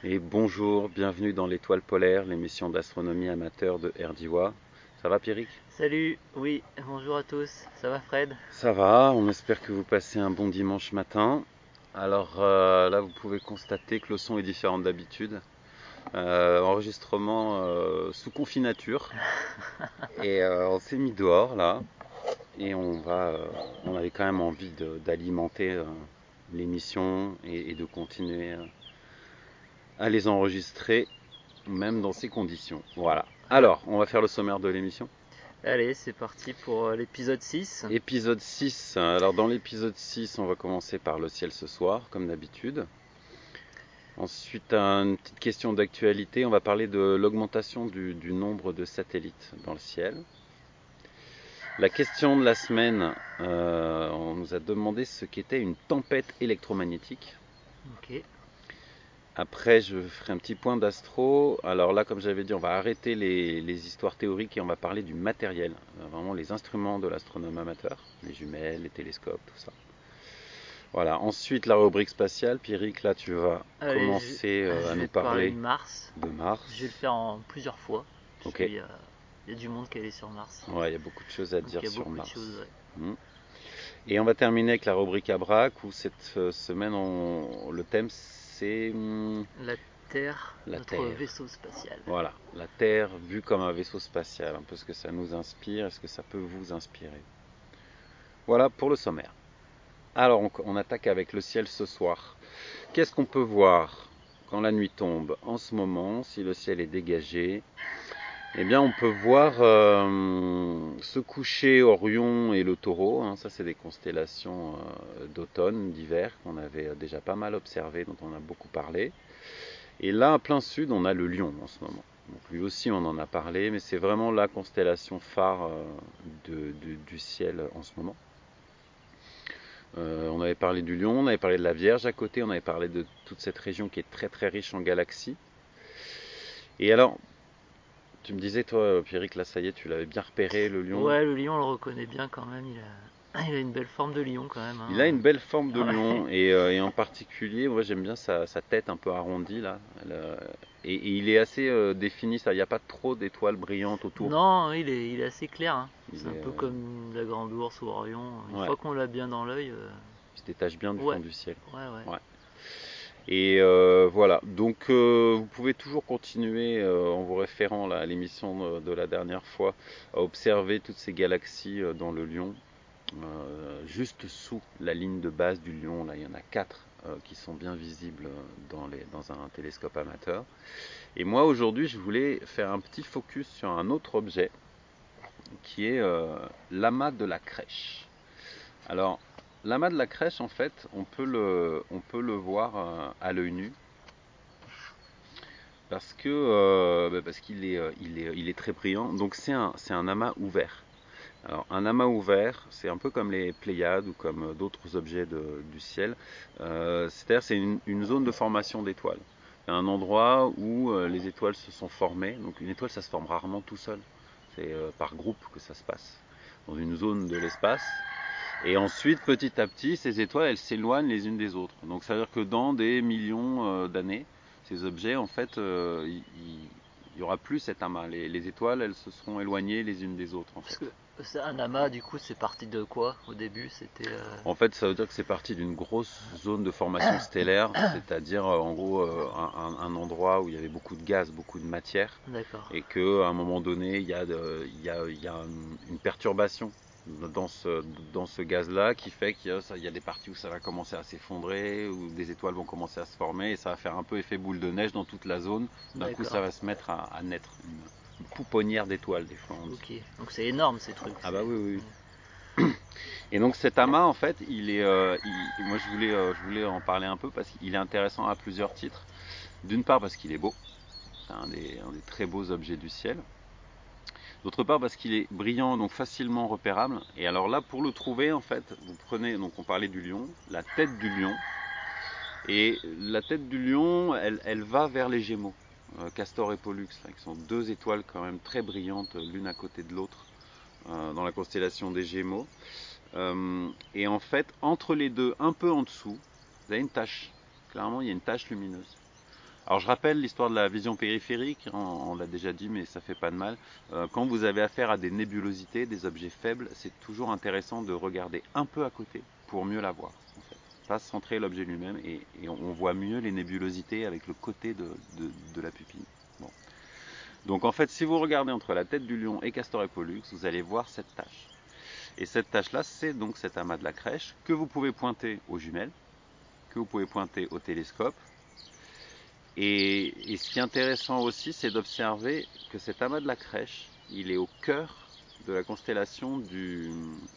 Et bonjour, bienvenue dans l'Étoile polaire, l'émission d'astronomie amateur de RDIWA. Ça va Pierrick? Salut, oui, bonjour à tous, ça va Fred? Ça va, on espère que vous passez un bon dimanche matin. Alors là, vous pouvez constater que le son est différent d'habitude. Enregistrement sous confinature. Et on s'est mis dehors là. Et on avait quand même envie d'alimenter l'émission et de continuer à les enregistrer, même dans ces conditions. Voilà. Alors, on va faire le sommaire de l'émission. Allez, c'est parti pour l'épisode 6. Épisode 6. Alors, dans l'épisode 6, on va commencer par le ciel ce soir, comme d'habitude. Ensuite, une petite question d'actualité. On va parler de l'augmentation du nombre de satellites dans le ciel. La question de la semaine, on nous a demandé ce qu'était une tempête électromagnétique. Ok. Après, je ferai un petit point d'astro. Alors là, comme j'avais dit, on va arrêter les histoires théoriques et on va parler du matériel. Vraiment les instruments de l'astronome amateur. Les jumelles, les télescopes, tout ça. Voilà. Ensuite, la rubrique spatiale. Pierrick, là, tu vas Allez, commencer je à nous vais te parler parler de Mars. de Je vais le Mars. faire en plusieurs fois. Parce Ok. qu'il y a du monde qui est allé sur Mars. Ouais, il y a beaucoup de choses à Donc dire il y a sur beaucoup de Mars. choses, ouais. Et on va terminer avec la rubrique Abrac où cette semaine, le thème c'est La Terre, la notre Terre. vaisseau spatial. Voilà, la Terre vue comme un vaisseau spatial, un peu ce que ça nous inspire, est-ce que ça peut vous inspirer? Voilà pour le sommaire. Alors on attaque avec le ciel ce soir. Qu'est-ce qu'on peut voir quand la nuit tombe en ce moment, si le ciel est dégagé? Eh bien on peut voir se coucher Orion et le Taureau, hein, ça c'est des constellations d'automne, d'hiver, qu'on avait déjà pas mal observées, dont on a beaucoup parlé. Et là, à plein sud, on a le Lion en ce moment. Donc lui aussi, on en a parlé, mais c'est vraiment la constellation phare du ciel en ce moment. On avait parlé du Lion, on avait parlé de la Vierge à côté, on avait parlé de toute cette région qui est très très riche en galaxies. Et alors, tu me disais, toi, Pierrick, là, ça y est, tu l'avais bien repéré, le Lion. Ouais, le lion, on le reconnaît bien quand même. Il a une belle forme de lion quand même, Il a hein. une belle forme de Ouais. lion et en particulier, moi j'aime bien sa tête un peu arrondie là. Et il est assez défini, ça. Il n'y a pas trop d'étoiles brillantes autour. Non, il est assez clair, hein. Il C'est un est, peu comme la Grande Ourse ou Orion. Une ouais, fois qu'on l'a bien dans l'œil, il se détache bien du fond ouais, du ciel. ouais. Ouais. Et voilà. Donc vous pouvez toujours continuer en vous référant là, à l'émission de la dernière fois à observer toutes ces galaxies dans le Lion. Juste sous la ligne de base du Lion, là, il y en a 4 qui sont bien visibles dans un télescope amateur. Et moi aujourd'hui, je voulais faire un petit focus sur un autre objet qui est l'amas de la Crèche. Alors, l'amas de la Crèche, en fait, on peut le voir à l'œil nu parce qu'il est très brillant. Donc c'est un amas ouvert. Alors, un amas ouvert, c'est un peu comme les Pléiades ou comme d'autres objets du ciel. C'est-à-dire, c'est une zone de formation d'étoiles. C'est un endroit où les étoiles se sont formées. Donc, une étoile, ça se forme rarement tout seul. C'est par groupe que ça se passe, dans une zone de l'espace. Et ensuite, petit à petit, ces étoiles, elles s'éloignent les unes des autres. Donc, ça veut dire que dans des millions d'années, ces objets, en fait, il y aura plus cet amas. Les étoiles, elles se seront éloignées les unes des autres, en Parce fait. que c'est un amas, du coup, c'est parti de quoi au début? C'était. En fait, ça veut dire que c'est parti d'une grosse zone de formation stellaire, c'est-à-dire en gros un endroit où il y avait beaucoup de gaz, beaucoup de matière, D'accord. et qu'à un moment donné, il y a une perturbation dans dans ce gaz-là qui fait il y a des parties où ça va commencer à s'effondrer, où des étoiles vont commencer à se former, et ça va faire un peu effet boule de neige dans toute la zone. D'un coup, ça D'accord. va se mettre à naître, une pouponnière d'étoiles des fois on dit. Ok. Donc c'est énorme ces trucs. Ah bah oui, oui, oui. Ouais. Et donc cet amas, en fait, moi je voulais en parler un peu parce qu'il est intéressant à plusieurs titres. D'une part parce qu'il est beau, c'est un des très beaux objets du ciel. D'autre part parce qu'il est brillant, donc facilement repérable. Et alors là, pour le trouver, en fait, vous prenez, donc on parlait du lion, la tête du lion. Et la tête du lion, elle va vers les Gémeaux, Castor et Pollux, là, qui sont deux étoiles quand même très brillantes, l'une à côté de l'autre, dans la constellation des Gémeaux. Et en fait, entre les deux, un peu en dessous, vous avez une tache. Clairement, il y a une tache lumineuse. Alors je rappelle l'histoire de la vision périphérique, on l'a déjà dit mais ça fait pas de mal. Quand vous avez affaire à des nébulosités, des objets faibles, c'est toujours intéressant de regarder un peu à côté pour mieux la voir. En fait. Pas centrer l'objet lui-même et on voit mieux les nébulosités avec le côté de la pupille. Bon. Donc en fait si vous regardez entre la tête du lion et Castor et Pollux, vous allez voir cette tache. Et cette tache-là, c'est donc cet amas de la crèche que vous pouvez pointer aux jumelles, que vous pouvez pointer au télescope. Et ce qui est intéressant aussi, c'est d'observer que cet amas de la crèche, il est au cœur de la constellation du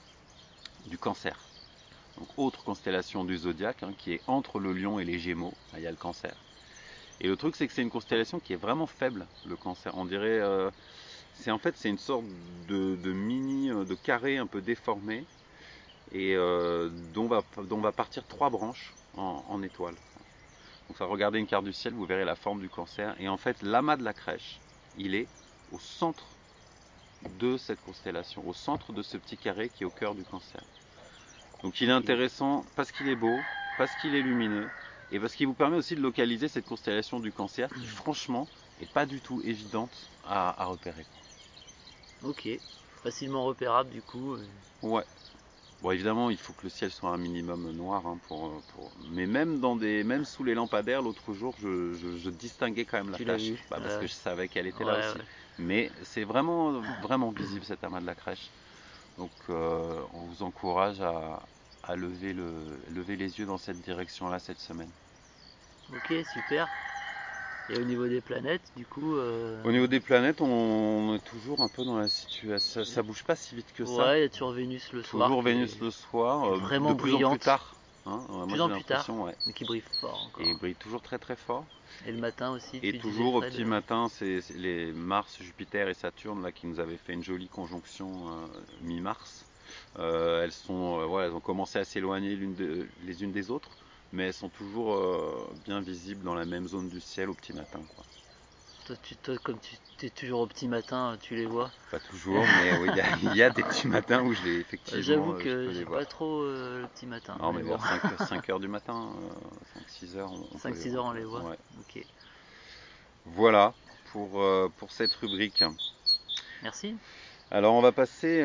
Cancer. Donc autre constellation du zodiaque, qui est entre le lion et les Gémeaux, là, il y a le Cancer. Et le truc, c'est que c'est une constellation qui est vraiment faible, le Cancer. On dirait, c'est une sorte de mini, de carré un peu déformé, et dont va partir 3 branches en étoiles. Donc, regardez une carte du ciel, vous verrez la forme du Cancer. Et en fait, l'amas de la crèche, il est au centre de cette constellation, au centre de ce petit carré qui est au cœur du Cancer. Donc, il est intéressant parce qu'il est beau, parce qu'il est lumineux, et parce qu'il vous permet aussi de localiser cette constellation du Cancer qui, franchement, n'est pas du tout évidente à repérer. Ok, facilement repérable du coup. Ouais. Bon, évidemment, il faut que le ciel soit un minimum noir, mais même sous les lampadaires, l'autre jour, je distinguais quand même la tache, parce que je savais qu'elle était là aussi. Ouais. Mais c'est vraiment, vraiment visible cet amas de la crèche. Donc, on vous encourage à lever les yeux dans cette direction-là cette semaine. Ok, super. Et au niveau des planètes, du coup Au niveau des planètes, on est toujours un peu dans la situation. Ça bouge pas si vite que ça. Ouais, il y a toujours Vénus le soir. Toujours Vénus le soir, vraiment de plus brillante. en plus tard. Moi j'ai l'impression, ouais. Mais qui brille fort encore. Et il brille toujours très très fort. Et le matin aussi. Et toujours au petit matin, c'est les Mars, Jupiter et Saturne là qui nous avaient fait une jolie conjonction mi-mars. Elles ont commencé à s'éloigner les unes des autres, mais elles sont toujours bien visibles dans la même zone du ciel au petit matin, quoi. Toi, comme tu es toujours au petit matin, tu les vois? Pas toujours, mais oui, il y a des petits matins où je les effectivement. J'avoue que j'ai pas trop le petit matin. Non, mais vers 5 heures du matin, 5-6 heures, on 5-6 heures, on les voit. Ouais. Ok. Voilà pour cette rubrique. Merci. Alors on va passer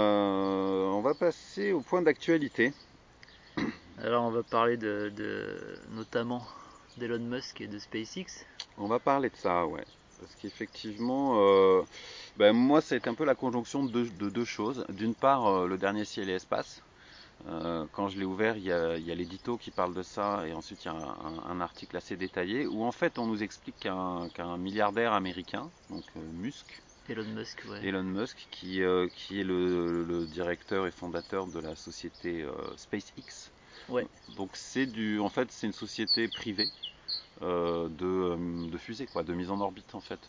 au point d'actualité. Alors on va parler notamment d'Elon Musk et de SpaceX. On va parler de ça, ouais. Parce qu'effectivement, moi, ça a été un peu la conjonction de deux choses. D'une part, le dernier ciel et espace. Quand je l'ai ouvert, il y a l'édito qui parle de ça, et ensuite il y a un article assez détaillé où en fait on nous explique qu'un milliardaire américain, donc Elon Musk, ouais. Elon Musk, qui est le directeur et fondateur de la société SpaceX. Ouais. Donc c'est une société privée de fusée, quoi, de mise en orbite en fait,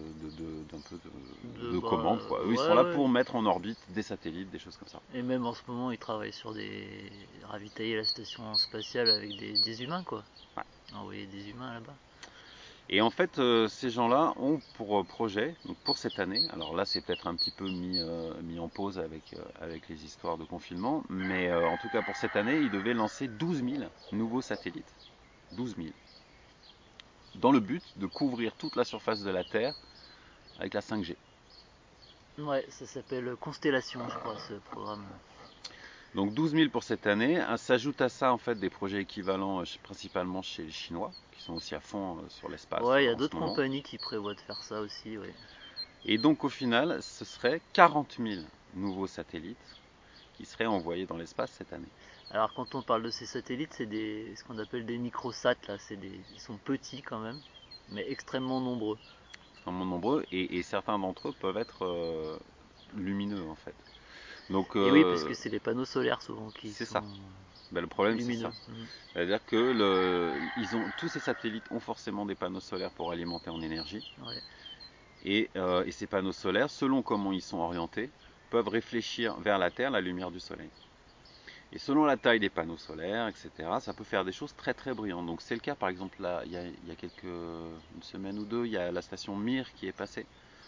de commandes, quoi. Eux, ils sont là pour mettre en orbite des satellites, des choses comme ça. Et même en ce moment, ils travaillent sur ravitailler la station spatiale avec des humains, quoi. Ouais. Envoyer des humains là-bas. Et en fait, ces gens-là ont pour projet, donc pour cette année, alors là c'est peut-être un petit peu mis en pause avec les histoires de confinement, mais en tout cas pour cette année, ils devaient lancer 12 000 nouveaux satellites. 12 000. Dans le but de couvrir toute la surface de la Terre avec la 5G. Ouais, ça s'appelle Constellation, je crois, ce programme. Donc 12 000 pour cette année. S'ajoute à ça en fait des projets équivalents principalement chez les Chinois, qui sont aussi à fond sur l'espace. Ouais, il y a d'autres compagnies qui prévoient de faire ça aussi, ouais. Et donc au final, ce serait 40 000 nouveaux satellites qui seraient envoyés dans l'espace cette année. Alors quand on parle de ces satellites, c'est ce qu'on appelle des microsats, là. Ils sont petits quand même, mais extrêmement nombreux. Extrêmement nombreux, et certains d'entre eux peuvent être lumineux en fait. Donc, et oui, parce que c'est les panneaux solaires souvent qui sont ça. Le problème, lumineux. C'est ça. C'est-à-dire que tous ces satellites ont forcément des panneaux solaires pour alimenter en énergie. Ouais. Et ces panneaux solaires, selon comment ils sont orientés, peuvent réfléchir vers la Terre la lumière du soleil. Et selon la taille des panneaux solaires, etc., ça peut faire des choses très très brillantes. Donc c'est le cas par exemple là, il y a une semaine ou deux, il y a la station Mir qui est passée.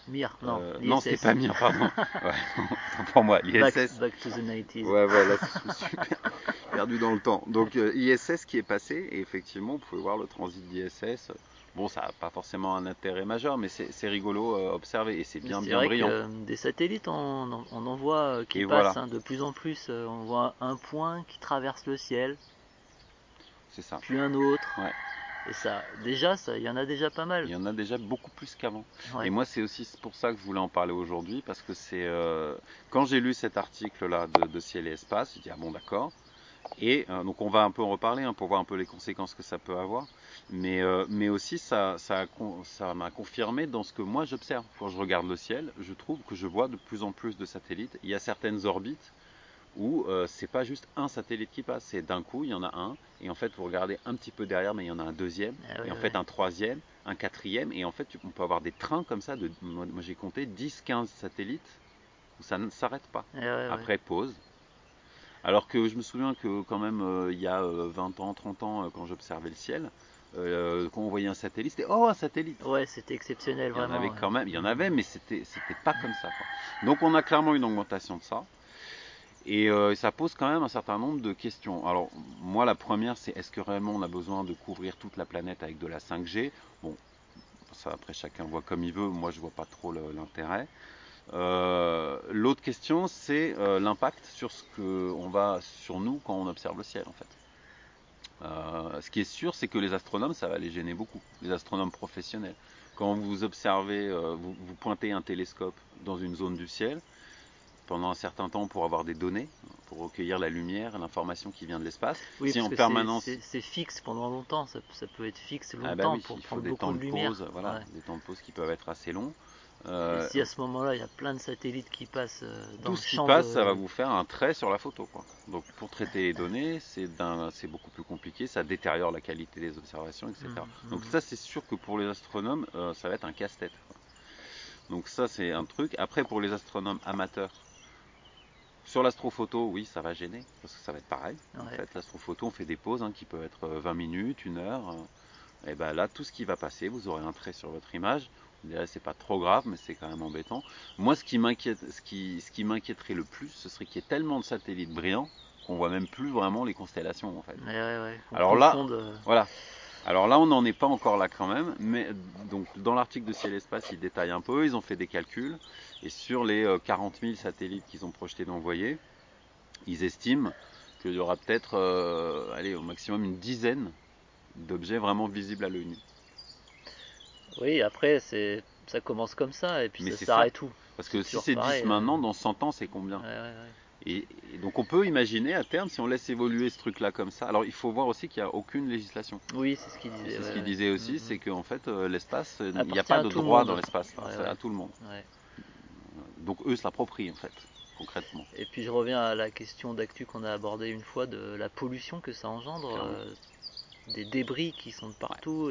Mir, non, non, l'ISS. c'est pas Mir, pardon. Ouais, autant pour moi, l'ISS. Back to the 90s. Ouais, là, je me suis perdu dans le temps. Donc, ISS qui est passé, et effectivement, vous pouvez voir le transit d'ISS. Bon, ça n'a pas forcément un intérêt majeur, mais c'est rigolo à observer, et c'est Mais bien, c'est bien vrai brillant. que des satellites, on en voit qui Et passent voilà, de plus en plus. On voit un point qui traverse le ciel, c'est ça. puis un autre. Ouais. Et ça, il y en a déjà pas mal. Il y en a déjà beaucoup plus qu'avant. Ouais. Et moi, c'est aussi pour ça que je voulais en parler aujourd'hui, parce que c'est quand j'ai lu cet article-là de Ciel et Espace, j'ai dit ah bon d'accord. Et donc on va un peu en reparler pour voir un peu les conséquences que ça peut avoir. Mais aussi ça m'a confirmé dans ce que moi j'observe. Quand je regarde le ciel, je trouve que je vois de plus en plus de satellites. Il y a certaines orbites où c'est pas juste un satellite qui passe, c'est d'un coup il y en a un, et en fait vous regardez un petit peu derrière, mais il y en a un deuxième, Ah ouais, et en ouais. fait un troisième, un quatrième, et en fait on peut avoir des trains comme ça, moi j'ai compté 10-15 satellites, où ça ne s'arrête pas. Ah ouais, Après pause. Alors que je me souviens que quand même il y a 20 ans, 30 ans, quand j'observais le ciel, quand on voyait un satellite, c'était oh un satellite. Ouais, c'était exceptionnel Il y en avait vraiment. quand même, il y en avait, mais c'était pas comme ça, quoi. Donc on a clairement une augmentation de ça. Et ça pose quand même un certain nombre de questions. Alors, moi, la première, c'est est-ce que réellement on a besoin de couvrir toute la planète avec de la 5G? Bon, ça, après, chacun voit comme il veut. Moi, je vois pas trop l'intérêt. L'autre question, c'est l'impact sur sur nous quand on observe le ciel, en fait. Ce qui est sûr, c'est que les astronomes, ça va les gêner beaucoup. Les astronomes professionnels. Quand vous observez, vous pointez un télescope dans une zone du ciel, pendant un certain temps pour avoir des données, pour recueillir la lumière, l'information qui vient de l'espace. Oui, Si parce en que permanence, c'est fixe pendant longtemps, ça peut être fixe ah bah longtemps oui, pour il faut prendre des beaucoup temps de de pause, lumière. voilà, Ouais. des temps de pause qui peuvent être assez longs. Et si à ce moment-là, il y a plein de satellites qui passent dans Tout le ce qui champ passe, ça va de... vous faire un trait sur la photo, quoi. Donc pour traiter les données, c'est beaucoup plus compliqué, ça détériore la qualité des observations, etc. Donc ça, c'est sûr que pour les astronomes, ça va être un casse-tête, quoi. Donc ça, c'est un truc. Après, pour les astronomes amateurs, sur l'astrophoto, oui, ça va gêner, parce que ça va être pareil. En Ouais. fait, l'astrophoto, on fait des pauses qui peuvent être 20 minutes, 1 heure. Et ben là, tout ce qui va passer, vous aurez un trait sur votre image. Vous direz, c'est pas trop grave, mais c'est quand même embêtant. Moi, ce qui m'inquiéterait le plus, ce serait qu'il y ait tellement de satellites brillants qu'on voit même plus vraiment les constellations, en fait. Ouais. On Alors là, confonde. voilà. Alors là, on n'en est pas encore là quand même, mais donc dans l'article de Ciel et Espace, ils détaillent un peu, ils ont fait des calculs, et sur les 40 000 satellites qu'ils ont projeté d'envoyer, ils estiment qu'il y aura peut-être, allez, au maximum une dizaine d'objets vraiment visibles à l'œil nu. Oui, après, ça commence comme ça, et puis Mais ça c'est ça, s'arrête où? parce que si toujours c'est 10 pareil. maintenant, dans 100 ans, c'est combien? Ouais. Et donc on peut imaginer à terme, si on laisse évoluer ce truc-là comme ça, alors il faut voir aussi qu'il n'y a aucune législation. Oui, c'est ce qu'il Et disait. c'est ce Ouais, qu'il ouais. disait aussi, c'est qu'en fait l'espace, il n'y a Appartient pas à de tout le droit dans monde. l'espace, Ouais, c'est ouais. à tout le monde. Ouais. Donc eux se l'approprient en fait, concrètement, Et puis je reviens à la question d'actu qu'on a abordée une fois de la pollution que ça engendre, clairement. des débris qui sont de Ouais. partout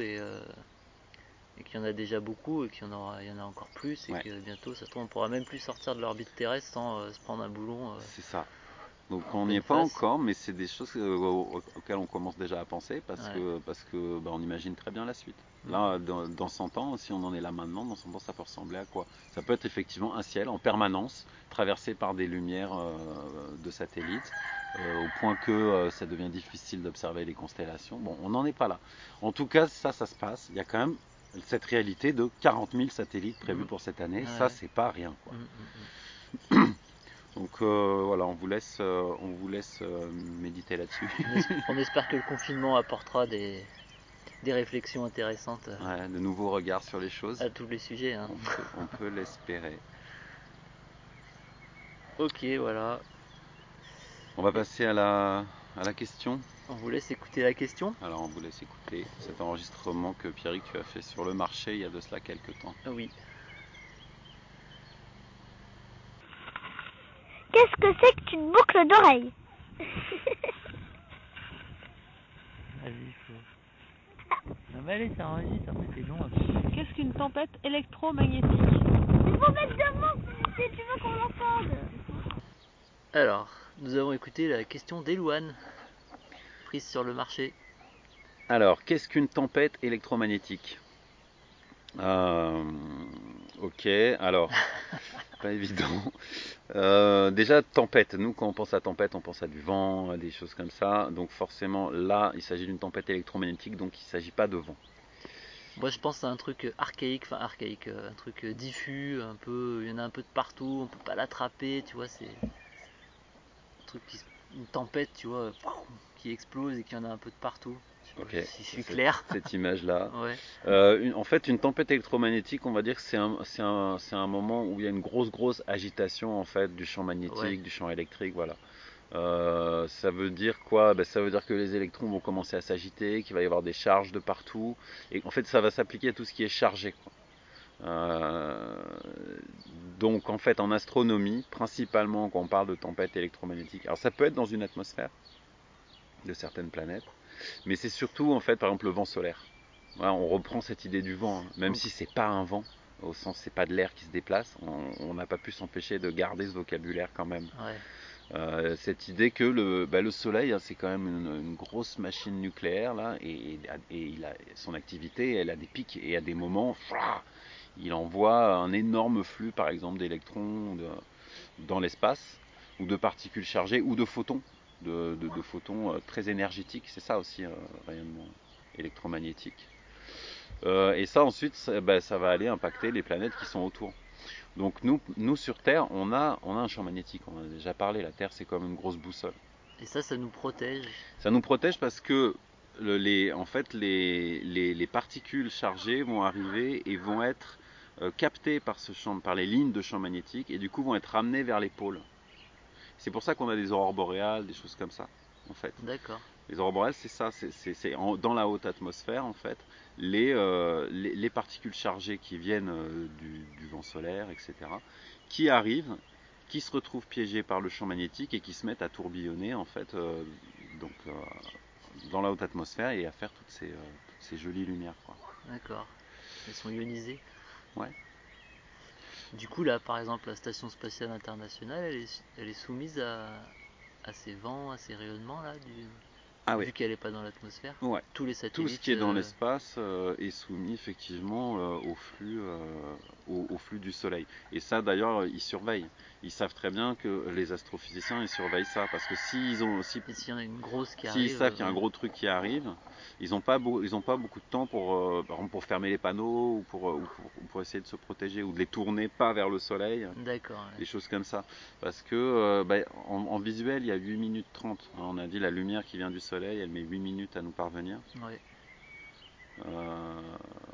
et qu'il y en a déjà beaucoup et il y en a encore plus et Ouais. que bientôt ça se trouve on pourra même plus sortir de l'orbite terrestre sans se prendre un boulon C'est ça. Donc en on n'y est pleine pas face. encore, mais c'est des choses auxquelles on commence déjà à penser Ouais. parce que on imagine très bien la suite. Mm. Là, dans 100 ans, si on en est là maintenant, dans 100 ans, ça peut ressembler à quoi? Ça peut être effectivement un ciel en permanence, traversé par des lumières de satellites, au point que ça devient difficile d'observer les constellations. Bon, on n'en est pas là. En tout cas, ça se passe. Il y a quand même cette réalité de 40 000 satellites prévus pour cette année. Ça, Ouais. c'est pas rien, quoi. Mm. Donc voilà, on vous laisse méditer là-dessus. On espère que le confinement apportera des réflexions intéressantes Ouais, de nouveaux regards sur les choses. à tous les sujets. Hein. On peut l'espérer. Ok, voilà. On va passer à la question. On vous laisse écouter la question. Alors on vous laisse écouter cet enregistrement que Pierrick tu as fait sur le marché il y a de cela quelques temps. Oui. Qu'est-ce que c'est qu'une boucle d'oreille? Vas-y, non mais allez, ça enregistre, après c'est long. Qu'est-ce qu'une tempête électromagnétique? Il faut mettre de mots si tu veux qu'on l'entende. Alors, nous avons écouté la question d'Elouane, prise sur le marché. Alors, qu'est-ce qu'une tempête électromagnétique? Ok, alors, pas évident. Déjà, tempête. Nous, quand on pense à tempête, on pense à du vent, à des choses comme ça. Donc forcément, là, il s'agit d'une tempête électromagnétique, donc il ne s'agit pas de vent. Moi je pense à un truc archaïque, un truc diffus, un peu, il y en a un peu de partout, on peut pas l'attraper, tu vois, c'est un truc une tempête, tu vois, qui explose et qu'il y en a un peu de partout. Je sais Ok, pas si je suis clair. cette image-là. Ouais, En fait, une tempête électromagnétique, on va dire que c'est un moment où il y a une grosse agitation en fait du champ ouais, magnétique, du champ électrique, voilà. Ça veut dire quoi? Ben, ça veut dire que les électrons vont commencer à s'agiter, qu'il va y avoir des charges de partout, et en fait ça va s'appliquer à tout ce qui est chargé, quoi. Euh, donc en fait en astronomie, principalement quand on parle de tempête électromagnétique, alors ça peut être dans une atmosphère de certaines planètes, mais c'est surtout en fait par exemple le vent solaire. Voilà, on reprend cette idée du vent, hein. Même si c'est pas un vent, au sens c'est pas de l'air qui se déplace, on n'a pas pu s'empêcher de garder ce vocabulaire quand même. ouais, Cette idée que le Soleil, hein, c'est quand même une grosse machine nucléaire là, et il a, son activité, elle a des pics et à des moments, il envoie un énorme flux, par exemple, d'électrons dans l'espace, ou de particules chargées, ou de photons, de photons très énergétiques. C'est ça aussi, rayonnement électromagnétique. Et ça ensuite, ça va aller impacter les planètes qui sont autour. Donc nous sur Terre, on a un champ magnétique, on en a déjà parlé, la Terre c'est comme une grosse boussole. et ça nous protège. Ça nous protège parce que en fait, les particules chargées vont arriver et vont être captées par par les lignes de champ magnétique et du coup vont être ramenées vers les pôles. C'est pour ça qu'on a des aurores boréales, des choses comme ça, en fait. D'accord, Les aurores boréales, c'est ça, dans la haute atmosphère, en fait, les particules chargées qui viennent du vent solaire, etc., qui arrivent, qui se retrouvent piégées par le champ magnétique et qui se mettent à tourbillonner, en fait, donc, dans la haute atmosphère et à faire toutes ces jolies lumières, quoi. d'accord. Elles sont ionisées. Ouais. Du coup, là, par exemple, la Station Spatiale Internationale, elle est soumise à ces vents, à ces rayonnements, là, Ah oui. vu qu'elle n'est pas dans l'atmosphère. Ouais. Tous les Tout ce satellites. qui est dans l'espace est soumis effectivement au flux du Soleil. Et ça d'ailleurs, ils surveillent. Ils savent très bien que les astrophysiciens, ils surveillent ça. Parce que Et s'il y en a une grosse qui s'ils arrive, savent qu'il y a un ouais. gros truc qui arrive, ils n'ont pas, pas beaucoup de temps par exemple, pour fermer les panneaux ou pour essayer de se protéger ou de les tourner pas vers le Soleil. D'accord, Des ouais. choses comme ça. Parce que en visuel, il y a 8 minutes 30. On a dit la lumière qui vient du Soleil, elle met 8 minutes à nous parvenir. Ouais. Euh,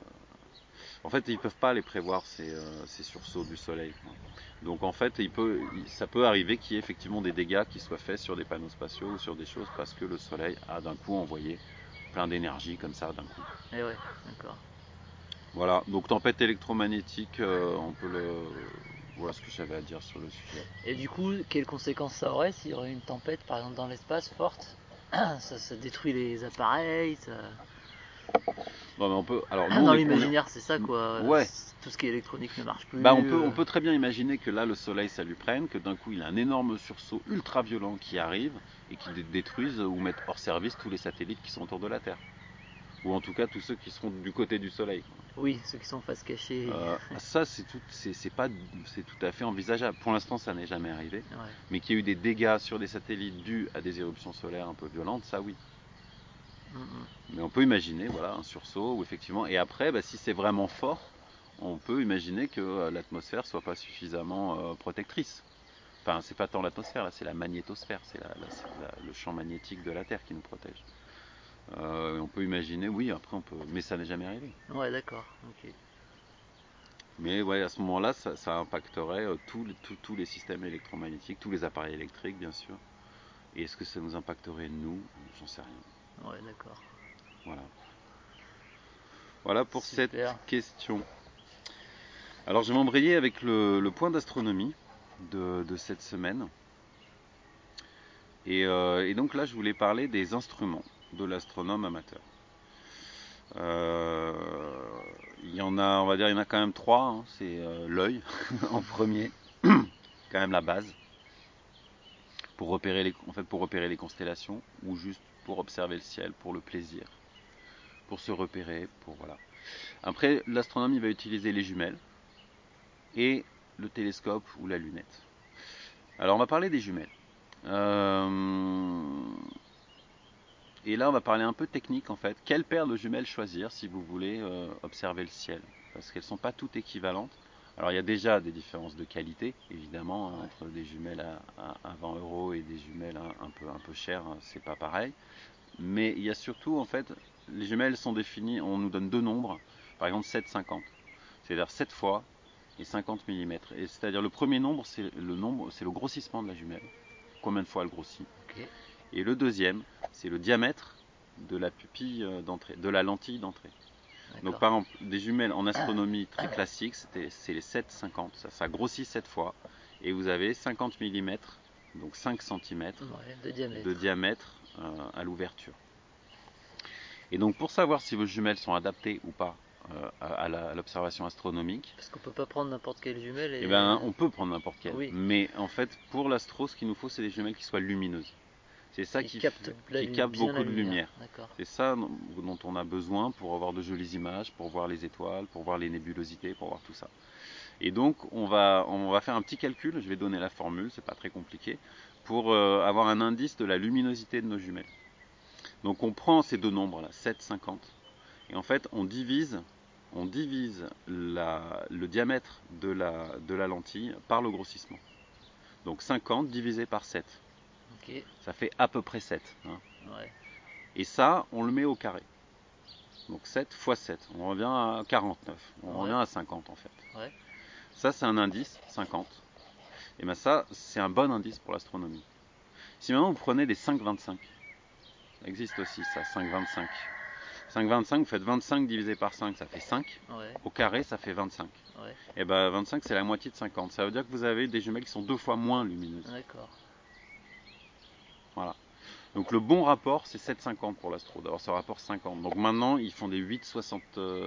En fait, ils ne peuvent pas les prévoir, ces sursauts du soleil, quoi. Donc en fait, ça peut arriver qu'il y ait effectivement des dégâts qui soient faits sur des panneaux spatiaux ou sur des choses parce que le soleil a d'un coup envoyé plein d'énergie comme ça d'un coup. Et ouais, d'accord. Voilà, donc tempête électromagnétique, voilà ce que j'avais à dire sur le sujet. Et du coup, quelles conséquences ça aurait s'il y aurait une tempête, par exemple, dans l'espace forte? Ça détruit les appareils, ça... Non mais alors nous Dans on est, l'imaginaire, c'est ça, quoi. ouais. Tout ce qui est électronique ne marche Bah plus. on peut très bien imaginer que là le soleil ça lui prenne, que d'un coup il a un énorme sursaut ultra violent qui arrive et qui détruise ou mette hors service tous les satellites qui sont autour de la Terre. Ou en tout cas tous ceux qui seront du côté du soleil. Oui, ceux qui sont face cachée. Ça c'est tout à fait envisageable. Pour l'instant ça n'est jamais arrivé. Ouais. Mais qu'il y ait eu des dégâts sur des satellites dus à des éruptions solaires un peu violentes, ça oui. Mais on peut imaginer voilà, un sursaut ou effectivement. Et après, si c'est vraiment fort, on peut imaginer que l'atmosphère soit pas suffisamment protectrice. Enfin, c'est pas tant l'atmosphère, là, c'est la magnétosphère, le champ magnétique de la Terre qui nous protège. On peut imaginer, oui, après on peut, mais ça n'est jamais arrivé. Ouais, d'accord, ok. Mais ouais, à ce moment-là, ça impacterait tous les systèmes électromagnétiques, tous les appareils électriques, bien sûr. Et est-ce que ça nous impacterait nous? J'en sais rien. Ouais, d'accord. Voilà. Voilà pour cette Super. question. Alors je vais m'embrayer avec le point d'astronomie de cette semaine. Et donc là, je voulais parler des instruments de l'astronome amateur. Il y en a, on va dire, il y en a quand même trois, hein. C'est l'œil en premier, quand même la base, pour repérer les constellations ou juste pour observer le ciel, pour le plaisir, pour se repérer, pour voilà. Après, l'astronome il va utiliser les jumelles. et le télescope ou la lunette. Alors on va parler des jumelles. Et là on va parler un peu technique en fait. Quelle paire de jumelles choisir si vous voulez observer le ciel? Parce qu'elles ne sont pas toutes équivalentes. Alors il y a déjà des différences de qualité, évidemment, hein, entre des jumelles à 20 € et des jumelles un peu chères, hein, c'est pas pareil. Mais il y a surtout, en fait, les jumelles sont définies, on nous donne deux nombres, par exemple 7, 50. C'est-à-dire 7 fois et 50 mm. Et c'est-à-dire le premier nombre, c'est le grossissement de la jumelle. Combien de fois elle grossit. Ok. Et le deuxième, c'est le diamètre de la pupille d'entrée, de la lentille d'entrée. Donc par exemple, des jumelles en astronomie très classiques, c'est les 7-50, ça grossit 7 fois, et vous avez 50 mm, donc 5 cm de diamètre à l'ouverture. Et donc pour savoir si vos jumelles sont adaptées ou pas à l'observation astronomique, parce qu'on peut pas prendre n'importe quelle jumelle. Eh ben, on peut prendre n'importe quelle, oui. Mais en fait pour l'astro, ce qu'il nous faut, c'est des jumelles qui soient lumineuses. C'est ça qui capte beaucoup de lumière. C'est ça dont on a besoin pour avoir de jolies images, pour voir les étoiles, pour voir les nébulosités, pour voir tout ça. Et donc on va faire un petit calcul, je vais donner la formule, c'est pas très compliqué, pour avoir un indice de la luminosité de nos jumelles. Donc on prend ces deux nombres là, 7, 50, et en fait on divise le diamètre de la lentille par le grossissement. Donc 50 divisé par 7. Okay. Ça fait à peu près 7. Hein. Ouais. Et ça, on le met au carré. Donc 7 fois 7, on revient à 49. On revient à 50 en fait. Ouais. Ça, c'est un indice, 50. Et bien ça, c'est un bon indice pour l'astronomie. Si maintenant vous prenez des 5,25, ça existe aussi ça, 5,25. 5,25, vous faites 25 divisé par 5, ça fait 5. Ouais. Au carré, ça fait 25. Ouais. Et bien 25, c'est la moitié de 50. Ça veut dire que vous avez des jumelles qui sont 2 fois moins lumineuses. D'accord. Voilà. Donc le bon rapport, c'est 7,50 pour l'astro, d'avoir ce rapport 50. Donc maintenant, ils font des 8,65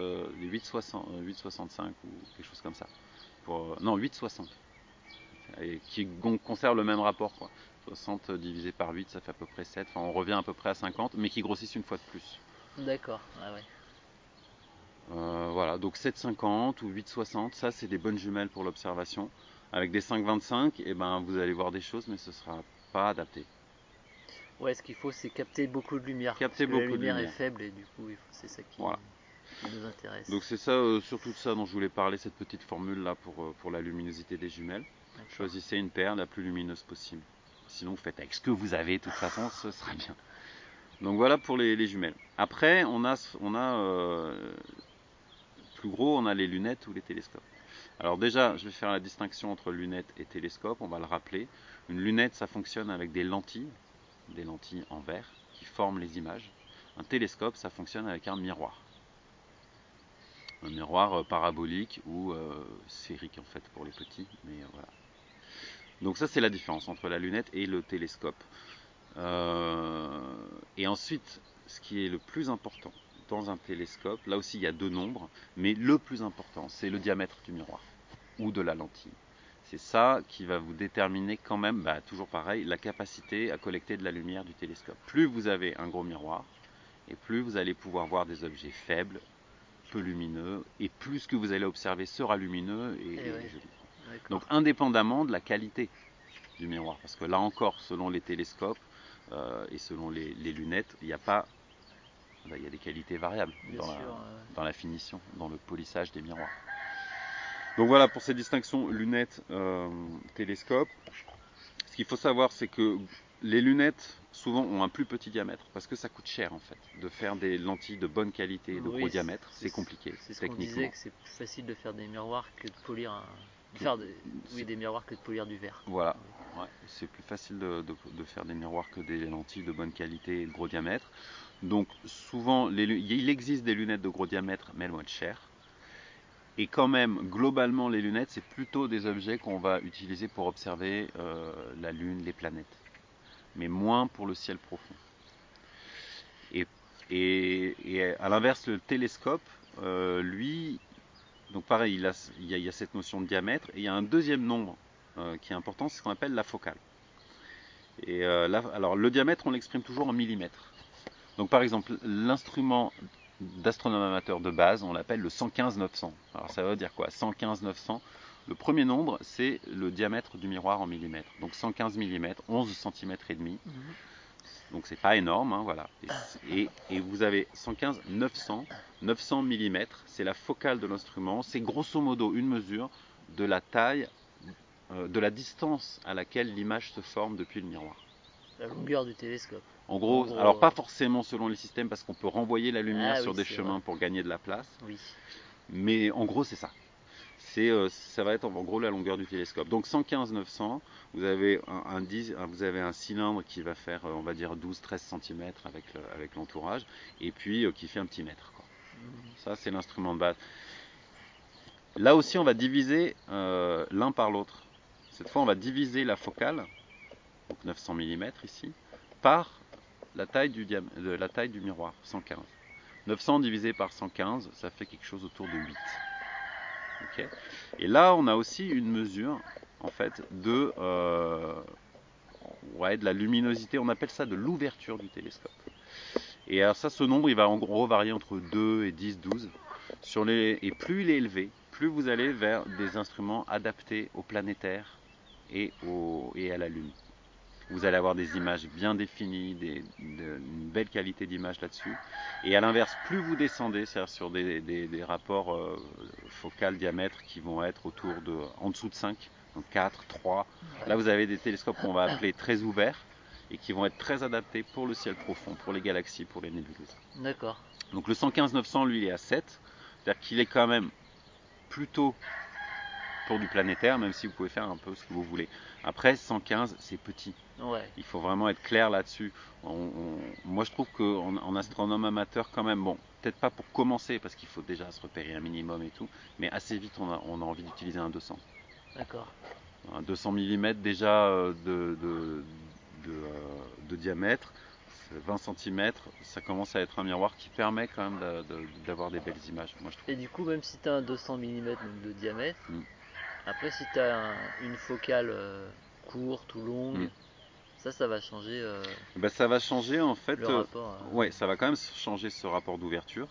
ou quelque chose comme ça. Non, 8,60. Et qui conservent le même rapport, quoi. 60 divisé par 8, ça fait à peu près 7. Enfin, on revient à peu près à 50, mais qui grossissent une fois de plus. D'accord, ah ouais. Voilà, donc 7,50 ou 8,60, ça c'est des bonnes jumelles pour l'observation. Avec des 5,25, et ben vous allez voir des choses, mais ce ne sera pas adapté. Ouais, ce qu'il faut, c'est capter beaucoup de lumière. Capter parce que beaucoup la lumière de lumière est faible et du coup, c'est ça qui nous intéresse. Donc c'est ça, surtout de ça dont je voulais parler, cette petite formule là pour la luminosité des jumelles. Choisissez une paire la plus lumineuse possible. Sinon, vous faites avec ce que vous avez, de toute façon, ce sera bien. Donc voilà pour les jumelles. Après, on a plus gros, on a les lunettes ou les télescopes. Alors déjà, je vais faire la distinction entre lunettes et télescope, on va le rappeler. Une lunette, ça fonctionne avec des lentilles en verre qui forment les images. Un télescope, ça fonctionne avec un miroir. Un miroir parabolique ou sphérique en fait pour les petits, mais voilà. Donc ça c'est la différence entre la lunette et le télescope. Et ensuite, ce qui est le plus important dans un télescope, là aussi il y a deux nombres, mais le plus important c'est le diamètre du miroir ou de la lentille. C'est ça qui va vous déterminer quand même, toujours pareil, la capacité à collecter de la lumière du télescope. Plus vous avez un gros miroir, et plus vous allez pouvoir voir des objets faibles, peu lumineux, et plus ce que vous allez observer sera lumineux et joli. Donc indépendamment de la qualité du miroir, parce que là encore, selon les télescopes et selon les lunettes, il y a des qualités variables dans la finition, dans le polissage des miroirs. Donc voilà pour ces distinctions lunettes, télescope. Ce qu'il faut savoir, c'est que les lunettes souvent ont un plus petit diamètre parce que ça coûte cher en fait. De faire des lentilles de bonne qualité, de gros diamètre, c'est compliqué. C'est ce qu'on disait, que c'est plus facile de faire des miroirs que de polir des miroirs que de polir du verre. Voilà, ouais, c'est plus facile de faire des miroirs que des lentilles de bonne qualité et de gros diamètre. Donc souvent, il existe des lunettes de gros diamètre, mais elles vont être chères. Et quand même, globalement, les lunettes, c'est plutôt des objets qu'on va utiliser pour observer la Lune, les planètes. Mais moins pour le ciel profond. Et à l'inverse, le télescope, lui, donc pareil, il y a cette notion de diamètre. Et il y a un deuxième nombre qui est important, c'est ce qu'on appelle la focale. Et alors, le diamètre, on l'exprime toujours en millimètres. Donc par exemple, l'instrument d'astronome amateur de base, on l'appelle le 115-900. Alors ça veut dire quoi? 115-900. Le premier nombre, c'est le diamètre du miroir en millimètres. Donc 115 mm, 11 cm et demi. Donc c'est pas énorme, hein, voilà. Et vous avez 115, 900, 900 mm, c'est la focale de l'instrument. C'est grosso modo une mesure de la taille, de la distance à laquelle l'image se forme depuis le miroir. La longueur du télescope. En gros, alors pas forcément selon les systèmes parce qu'on peut renvoyer la lumière sur des chemins vrai. pour gagner de la place. Oui. Mais en gros, c'est ça. Ça va être en gros la longueur du télescope. Donc 115-900, vous avez vous avez un cylindre qui va faire, on va dire 12-13 cm avec l'entourage, et puis qui fait un petit mètre, quoi. Ça, c'est l'instrument de base. Là aussi, on va diviser l'un par l'autre. Cette fois, on va diviser la focale, donc 900 mm ici, par la taille du miroir, 115. 900 divisé par 115, ça fait quelque chose autour de 8. Okay. Et là, on a aussi une mesure, en fait, de la luminosité. On appelle ça de l'ouverture du télescope. Et alors ça, ce nombre, il va en gros varier entre 2 et 10, 12. Et plus il est élevé, plus vous allez vers des instruments adaptés au planétaire et à la Lune. Vous allez avoir des images bien définies, une belle qualité d'image là-dessus. Et à l'inverse, plus vous descendez, c'est-à-dire sur des rapports focal diamètre qui vont être en dessous de 5, donc 4, 3. Là, vous avez des télescopes qu'on va appeler très ouverts et qui vont être très adaptés pour le ciel profond, pour les galaxies, pour les nébuleuses. D'accord. Donc le 115-900, lui, il est à 7. C'est-à-dire qu'il est quand même plutôt pour du planétaire, même si vous pouvez faire un peu ce que vous voulez. Après, 115, c'est petit. Ouais. Il faut vraiment être clair là-dessus. Moi, je trouve qu'en astronome amateur, quand même, bon, peut-être pas pour commencer, parce qu'il faut déjà se repérer un minimum et tout, mais assez vite, on a envie d'utiliser un 200. D'accord. Un 200 mm déjà de diamètre, 20 cm, ça commence à être un miroir qui permet quand même d'avoir des belles images, moi je trouve. Et du coup, même si tu as un 200 mm donc de diamètre, après si tu as une focale courte ou longue, ça va changer ça va changer en fait. le rapport. Ouais, ça va quand même changer ce rapport d'ouverture.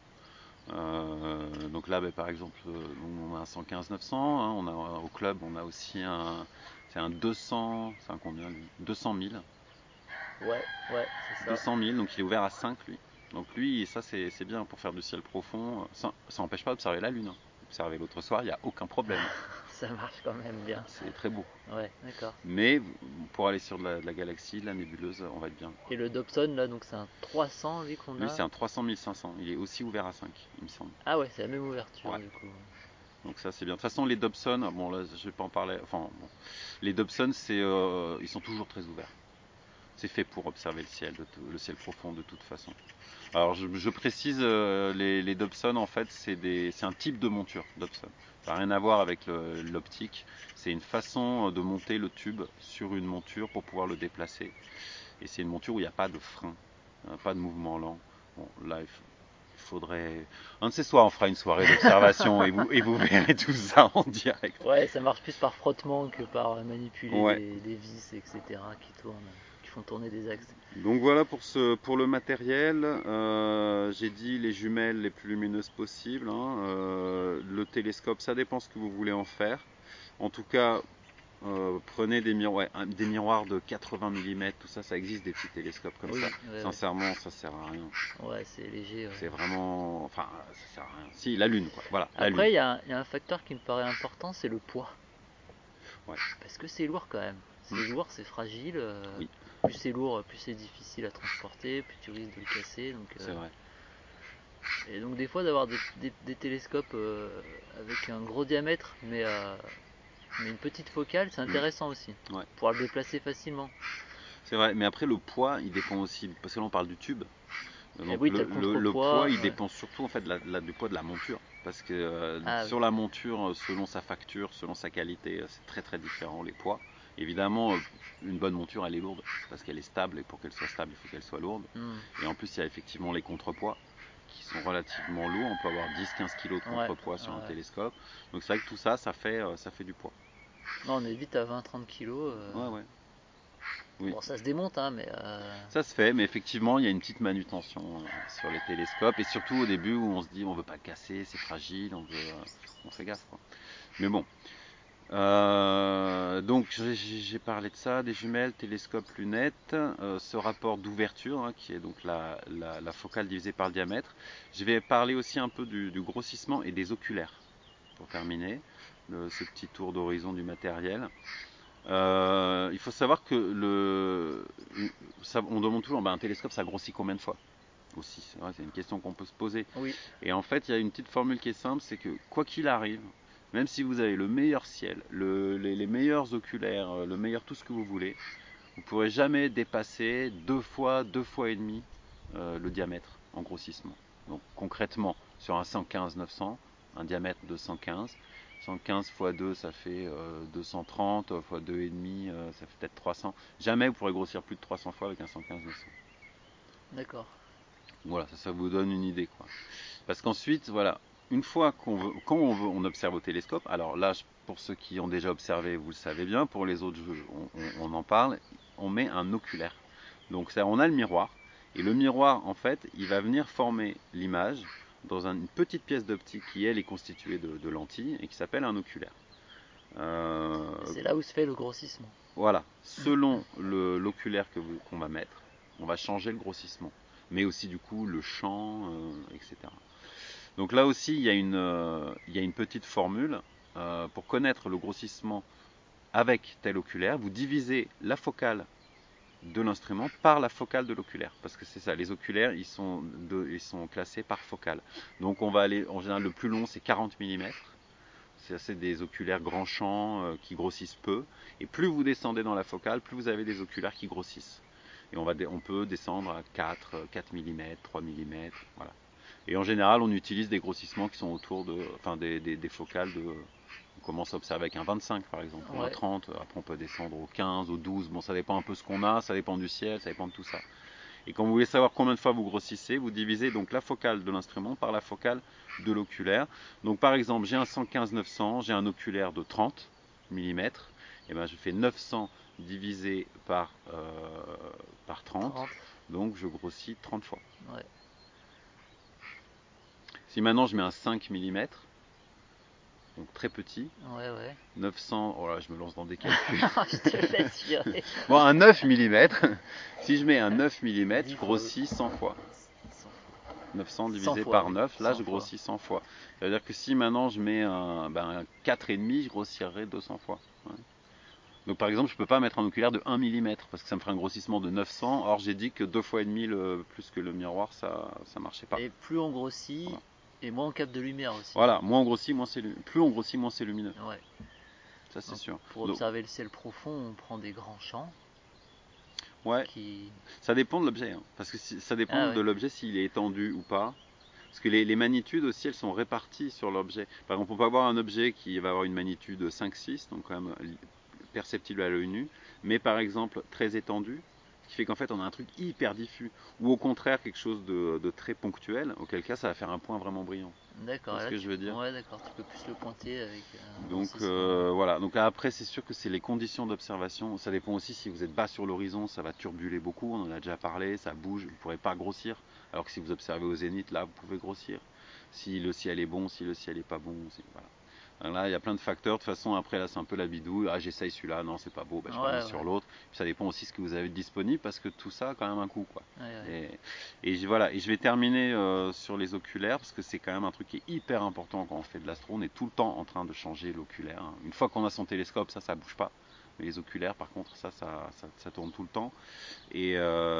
Donc là, par exemple, on a un 115-900, hein, au club, on a aussi c'est un 200, c'est un combien lui 200 000. Ouais, c'est ça. 200 000, donc il est ouvert à 5 lui. Donc lui, ça c'est bien pour faire du ciel profond. Ça n'empêche pas d'observer la Lune. Hein. Observer l'autre soir, il n'y a aucun problème. Ça marche quand même bien. C'est très beau. Ouais, d'accord. Mais pour aller sur de la galaxie, de la nébuleuse, on va être bien. Et le Dobson, là, donc c'est un 300 lui qu'on a. Lui, c'est un 300-1500. Il est aussi ouvert à 5, il me semble. Ah ouais, c'est la même ouverture Ouais. du coup. Donc ça c'est bien. De toute façon les Dobson, bon là je vais pas en parler. Enfin bon. Les Dobson ils sont toujours très ouverts. C'est fait pour observer le ciel profond de toute façon. Alors je précise les Dobson en fait c'est un type de monture Dobson. Ça n'a rien à voir avec l'optique. C'est une façon de monter le tube sur une monture pour pouvoir le déplacer. Et c'est une monture où il n'y a pas de frein, pas de mouvement lent. Bon là il faudrait. Un de ces soirs, on fera une soirée d'observation et vous verrez tout ça en direct. Ouais, ça marche plus par frottement que par manipuler Ouais. des vis, etc. qui tournent, qui font tourner des axes. Donc voilà pour le matériel. J'ai dit les jumelles les plus lumineuses possibles. Hein. Le télescope, ça dépend ce que vous voulez en faire. En tout cas, prenez des miroirs de 80 mm, tout ça, ça existe des petits télescopes comme ça. Ouais, Sincèrement, ça sert à rien. Ouais, c'est léger. Ouais. C'est vraiment. Enfin, ça sert à rien. Si, la Lune, quoi. Voilà. Après, il y a un facteur qui me paraît important, c'est le poids. Ouais. Parce que c'est lourd quand même. C'est lourd, c'est fragile. Oui. Plus c'est lourd, plus c'est difficile à transporter, plus tu risques de le casser. Donc, c'est vrai. Et donc des fois d'avoir des télescopes avec un gros diamètre, mais une petite focale, c'est intéressant aussi. Ouais. Pouvoir le déplacer facilement. C'est vrai, mais après le poids, il dépend aussi, parce que là on parle du tube. Donc oui, le poids, il dépend surtout en fait du poids de la monture, parce que sur la monture, selon sa facture, selon sa qualité, c'est très très différent les poids. Évidemment, une bonne monture, elle est lourde, parce qu'elle est stable, et pour qu'elle soit stable, il faut qu'elle soit lourde. Et en plus, il y a effectivement les contrepoids, qui sont relativement lourds. On peut avoir 10-15 kg de contrepoids sur un télescope. Donc c'est vrai que tout ça, ça fait du poids. Non, on est vite à 20-30 kg. Ouais. Oui. Bon, ça se démonte, hein, mais. Ça se fait, mais effectivement, il y a une petite manutention sur les télescopes, et surtout au début où on se dit on veut pas casser, c'est fragile, on fait gaffe, quoi. Mais bon, Donc j'ai parlé de ça, des jumelles, télescope, lunettes, ce rapport d'ouverture hein, qui est donc la focale divisée par le diamètre. Je vais parler aussi un peu du grossissement et des oculaires pour terminer ce petit tour d'horizon du matériel. Il faut savoir que on demande toujours un télescope ça grossit combien de fois aussi, c'est une question qu'on peut se poser. Oui. Et en fait il y a une petite formule qui est simple, c'est que quoi qu'il arrive, même si vous avez le meilleur ciel, les meilleurs oculaires, le meilleur tout ce que vous voulez, vous ne pourrez jamais dépasser deux fois et demi le diamètre en grossissement. Donc concrètement, sur un 115-900, un diamètre de 115, 115 x 2 ça fait 230, x 2,5 ça fait peut-être 300. Jamais vous pourrez grossir plus de 300 fois avec un 115-900. D'accord. Voilà, ça vous donne une idée quoi. Parce qu'ensuite, voilà, une fois quand on observe au télescope, alors là, pour ceux qui ont déjà observé, vous le savez bien, pour les autres, on en parle, on met un oculaire. Donc on a le miroir, et le miroir, en fait, il va venir former l'image dans une petite pièce d'optique qui, elle, est constituée de lentilles et qui s'appelle un oculaire. C'est là où se fait le grossissement. Voilà, selon l'oculaire qu'on va mettre, on va changer le grossissement, mais aussi du coup le champ, etc. Donc là aussi, il y a une petite formule pour connaître le grossissement avec tel oculaire. Vous divisez la focale de l'instrument par la focale de l'oculaire. Parce que c'est ça, les oculaires, ils sont classés par focale. Donc on va aller, en général, le plus long, c'est 40 mm. C'est des oculaires grand champ qui grossissent peu. Et plus vous descendez dans la focale, plus vous avez des oculaires qui grossissent. Et on peut descendre à 4 mm, 3 mm, voilà. Et en général, on utilise des grossissements qui sont autour des focales on commence à observer avec un 25 par exemple, ou un 30, après on peut descendre au 15, au 12, bon ça dépend un peu de ce qu'on a, ça dépend du ciel, ça dépend de tout ça. Et quand vous voulez savoir combien de fois vous grossissez, vous divisez donc la focale de l'instrument par la focale de l'oculaire. Donc par exemple, j'ai un 115-900, j'ai un oculaire de 30 mm, et ben je fais 900 divisé par 30, donc je grossis 30 fois. Ouais. Si maintenant je mets un 5 mm, donc très petit, 900, oh là je me lance dans des calculs. Je te laisse gérer. Bon, un 9 mm, si je mets un 9 mm, je grossis 100 fois. 900 divisé par 9, là je grossis 100 fois. Ça veut dire que si maintenant je mets un 4,5, je grossirai 200 fois. Ouais. Donc par exemple, je ne peux pas mettre un oculaire de 1 mm parce que ça me ferait un grossissement de 900. Or j'ai dit que 2 fois et demi plus que le miroir, ça marchait pas. Et plus on grossit, voilà. Et moins on capte de lumière aussi. Voilà, moins on grossit, plus on grossit, moins c'est lumineux. Ouais. Ça c'est sûr. Pour observer le ciel profond, on prend des grands champs. Ouais. Ça dépend de l'objet, hein, parce que ça dépend de l'objet s'il est étendu ou pas. Parce que les magnitudes aussi, elles sont réparties sur l'objet. Par exemple, on peut avoir un objet qui va avoir une magnitude 5-6, donc quand même perceptible à l'œil nu, mais par exemple très étendu, ce qui fait qu'en fait on a un truc hyper diffus, ou au contraire quelque chose de très ponctuel, auquel cas ça va faire un point vraiment brillant. D'accord. C'est ce que je veux dire. Ouais, d'accord. Tu peux plus le pointer avec. Donc voilà. Donc après c'est sûr que c'est les conditions d'observation. Ça dépend aussi si vous êtes bas sur l'horizon, ça va turbuler beaucoup. On en a déjà parlé. Ça bouge. Vous ne pourrez pas grossir. Alors que si vous observez au zénith, là vous pouvez grossir. Si le ciel est bon, si le ciel n'est pas bon, voilà. Alors là, il y a plein de facteurs. De toute façon, après, là, c'est un peu la bidouille. Ah, j'essaye celui-là. Non, c'est pas beau. Je passe sur l'autre. Puis ça dépend aussi de ce que vous avez disponible parce que tout ça a quand même un coût, quoi. Et voilà. Et je vais terminer sur les oculaires parce que c'est quand même un truc qui est hyper important quand on fait de l'astro. On est tout le temps en train de changer l'oculaire. Une fois qu'on a son télescope, ça bouge pas. Mais les oculaires, par contre, ça tourne tout le temps. Et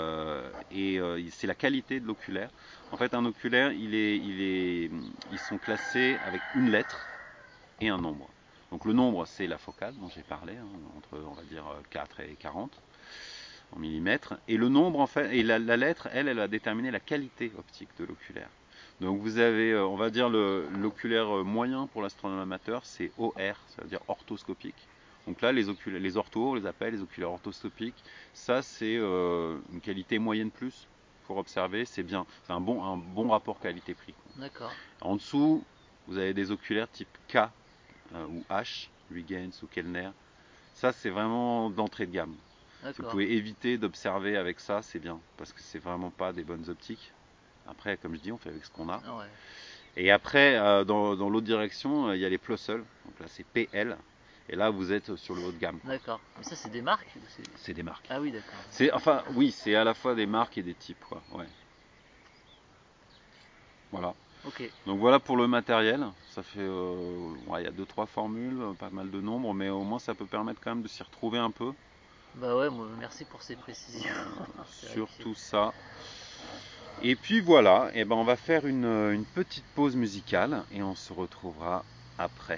c'est la qualité de l'oculaire. En fait, un oculaire, ils sont classés avec une lettre et un nombre. Donc le nombre, c'est la focale dont j'ai parlé, entre on va dire 4 et 40 en millimètres. Et le nombre, en fait, et la lettre, elle va déterminer la qualité optique de l'oculaire. Donc vous avez, on va dire, l'oculaire moyen pour l'astronome amateur, c'est OR, ça veut dire orthoscopique. Donc là, les orthos, on les appelle les oculaires orthoscopiques. Ça, c'est une qualité moyenne plus pour observer, c'est bien. C'est un bon rapport qualité-prix. D'accord. En dessous, vous avez des oculaires type K ou H, Huygens ou Kellner. Ça, c'est vraiment d'entrée de gamme. Si vous pouvez éviter d'observer avec ça, c'est bien, parce que c'est vraiment pas des bonnes optiques. Après, comme je dis, on fait avec ce qu'on a. Et après, dans l'autre direction, il y a les Plossl. Donc là, c'est PL. Et là, vous êtes sur le haut de gamme. D'accord. Mais ça, c'est des marques ou c'est... C'est des marques. Ah oui, d'accord. Enfin, oui, c'est à la fois des marques et des types, quoi. Ouais. Voilà. Ok. Donc voilà pour le matériel. Ça fait, il y a 2-3 formules, pas mal de nombres, mais au moins ça peut permettre quand même de s'y retrouver un peu Bah ouais, moi, merci pour ces précisions. C'est vrai sur que tout ça. Et puis voilà, et ben on va faire une petite pause musicale et on se retrouvera après.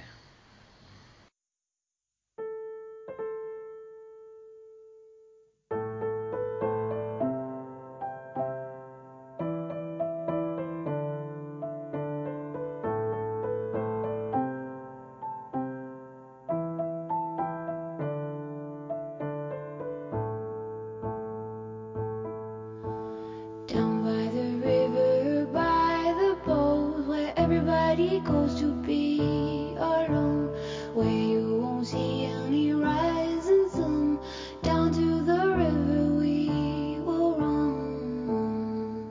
Down by the river, by the boat, where everybody goes to be alone, where you won't see any rising sun. Down to the river we will run.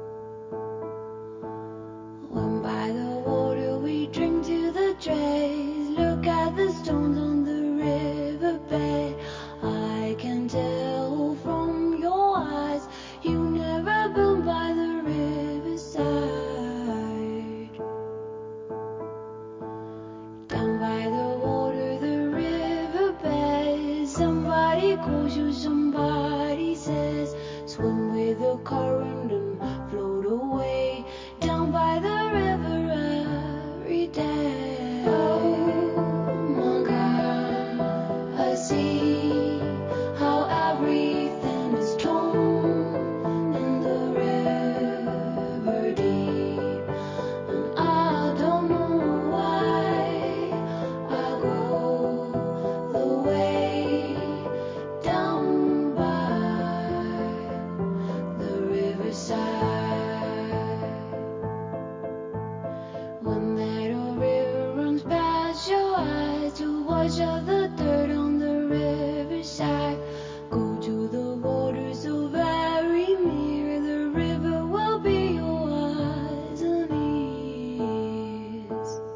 When by the water we drink to the dregs, look at the stones on the riverbed. I can tell from your eyes you never been by the riverside. Down by the water, the riverbed, somebody calls you, somebody says, swim with the current and float away. Down by the river every day. Oh my God, I see how everything is torn in the river deep, and I don't know why I go the way down by the riverside. When that old river runs past your eyes to wash out the dirt on the riverside, go to the water so very near, the river will be your eyes and ears.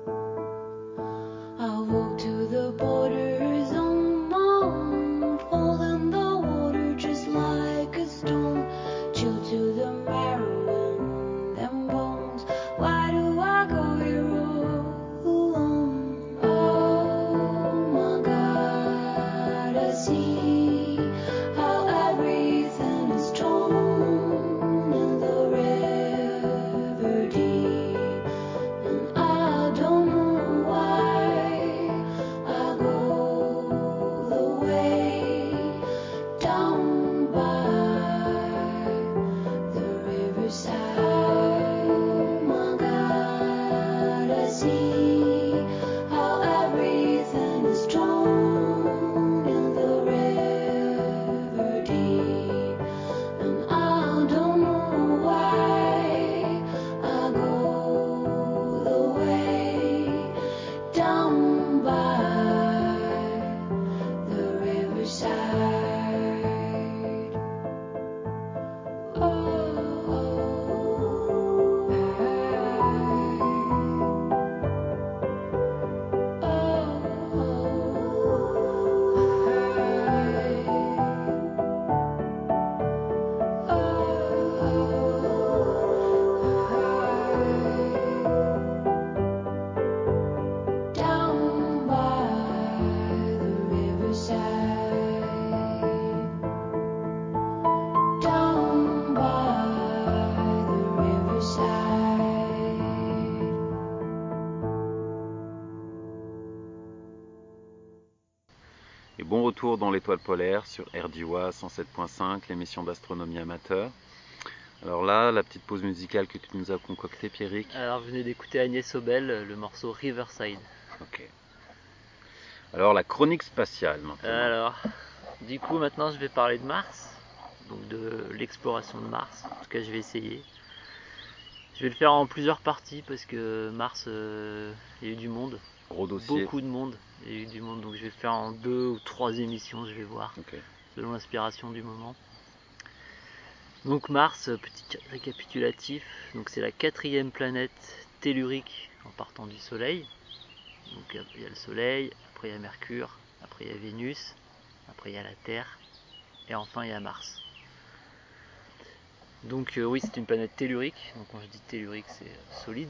I'll walk to the borders on my own, fall in the water just like a stone, chill to the marrow in them bones. Why do I go here all alone? Oh my God, I see how everything is torn in the river deep, and I don't know why I go the way down by the riverside. Oh my God, I see how everything is torn in the river deep, and I don't know why I go the way down by the riverside. Down by the riverside. Down by the riverside. Et bon retour dans l'étoile polaire sur RDIWA 107.5, l'émission d'astronomie amateur. Alors là, la petite pause musicale que tu nous as concoctée, Pierrick. Alors, je venais d'écouter Agnès Obel, le morceau Riverside. Ok. Alors la chronique spatiale maintenant. Alors, du coup, maintenant, je vais parler de Mars, donc de l'exploration de Mars. En tout cas, je vais essayer. Je vais le faire en plusieurs parties parce que Mars, il y a eu du monde, Gros dossier. beaucoup de monde. Il y a eu du monde, donc je vais le faire en 2 ou 3 émissions, je vais voir, Ok. selon l'inspiration du moment. Donc Mars, petit récapitulatif, donc c'est la 4e planète tellurique en partant du Soleil. Donc il y a le Soleil, après il y a Mercure, après il y a Vénus, après il y a la Terre, et enfin il y a Mars. Donc oui, c'est une planète tellurique. Donc quand je dis tellurique, c'est solide.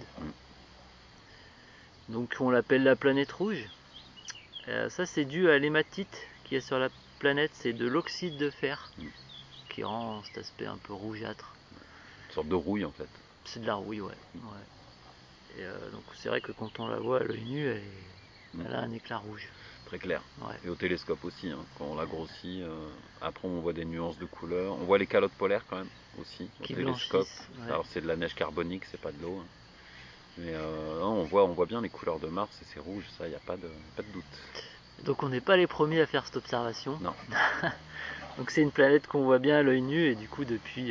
Donc on l'appelle la planète rouge. Ça c'est dû à l'hématite qui est sur la planète, c'est de l'oxyde de fer qui rend cet aspect un peu rougeâtre. Une sorte de rouille en fait. C'est de la rouille, ouais. Et donc c'est vrai que quand on la voit à l'œil nu, elle a un éclat rouge. Très clair. Ouais. Et au télescope aussi, hein, quand on la grossit, après on voit des nuances de couleurs. On voit les calottes polaires quand même aussi au Qui télescope. blanchissent, ouais. Alors c'est de la neige carbonique, c'est pas de l'eau. Hein. Mais non, on voit bien les couleurs de Mars et c'est rouge, ça, il n'y a pas de doute. Donc on n'est pas les premiers à faire cette observation. Non. Donc c'est une planète qu'on voit bien à l'œil nu et du coup depuis,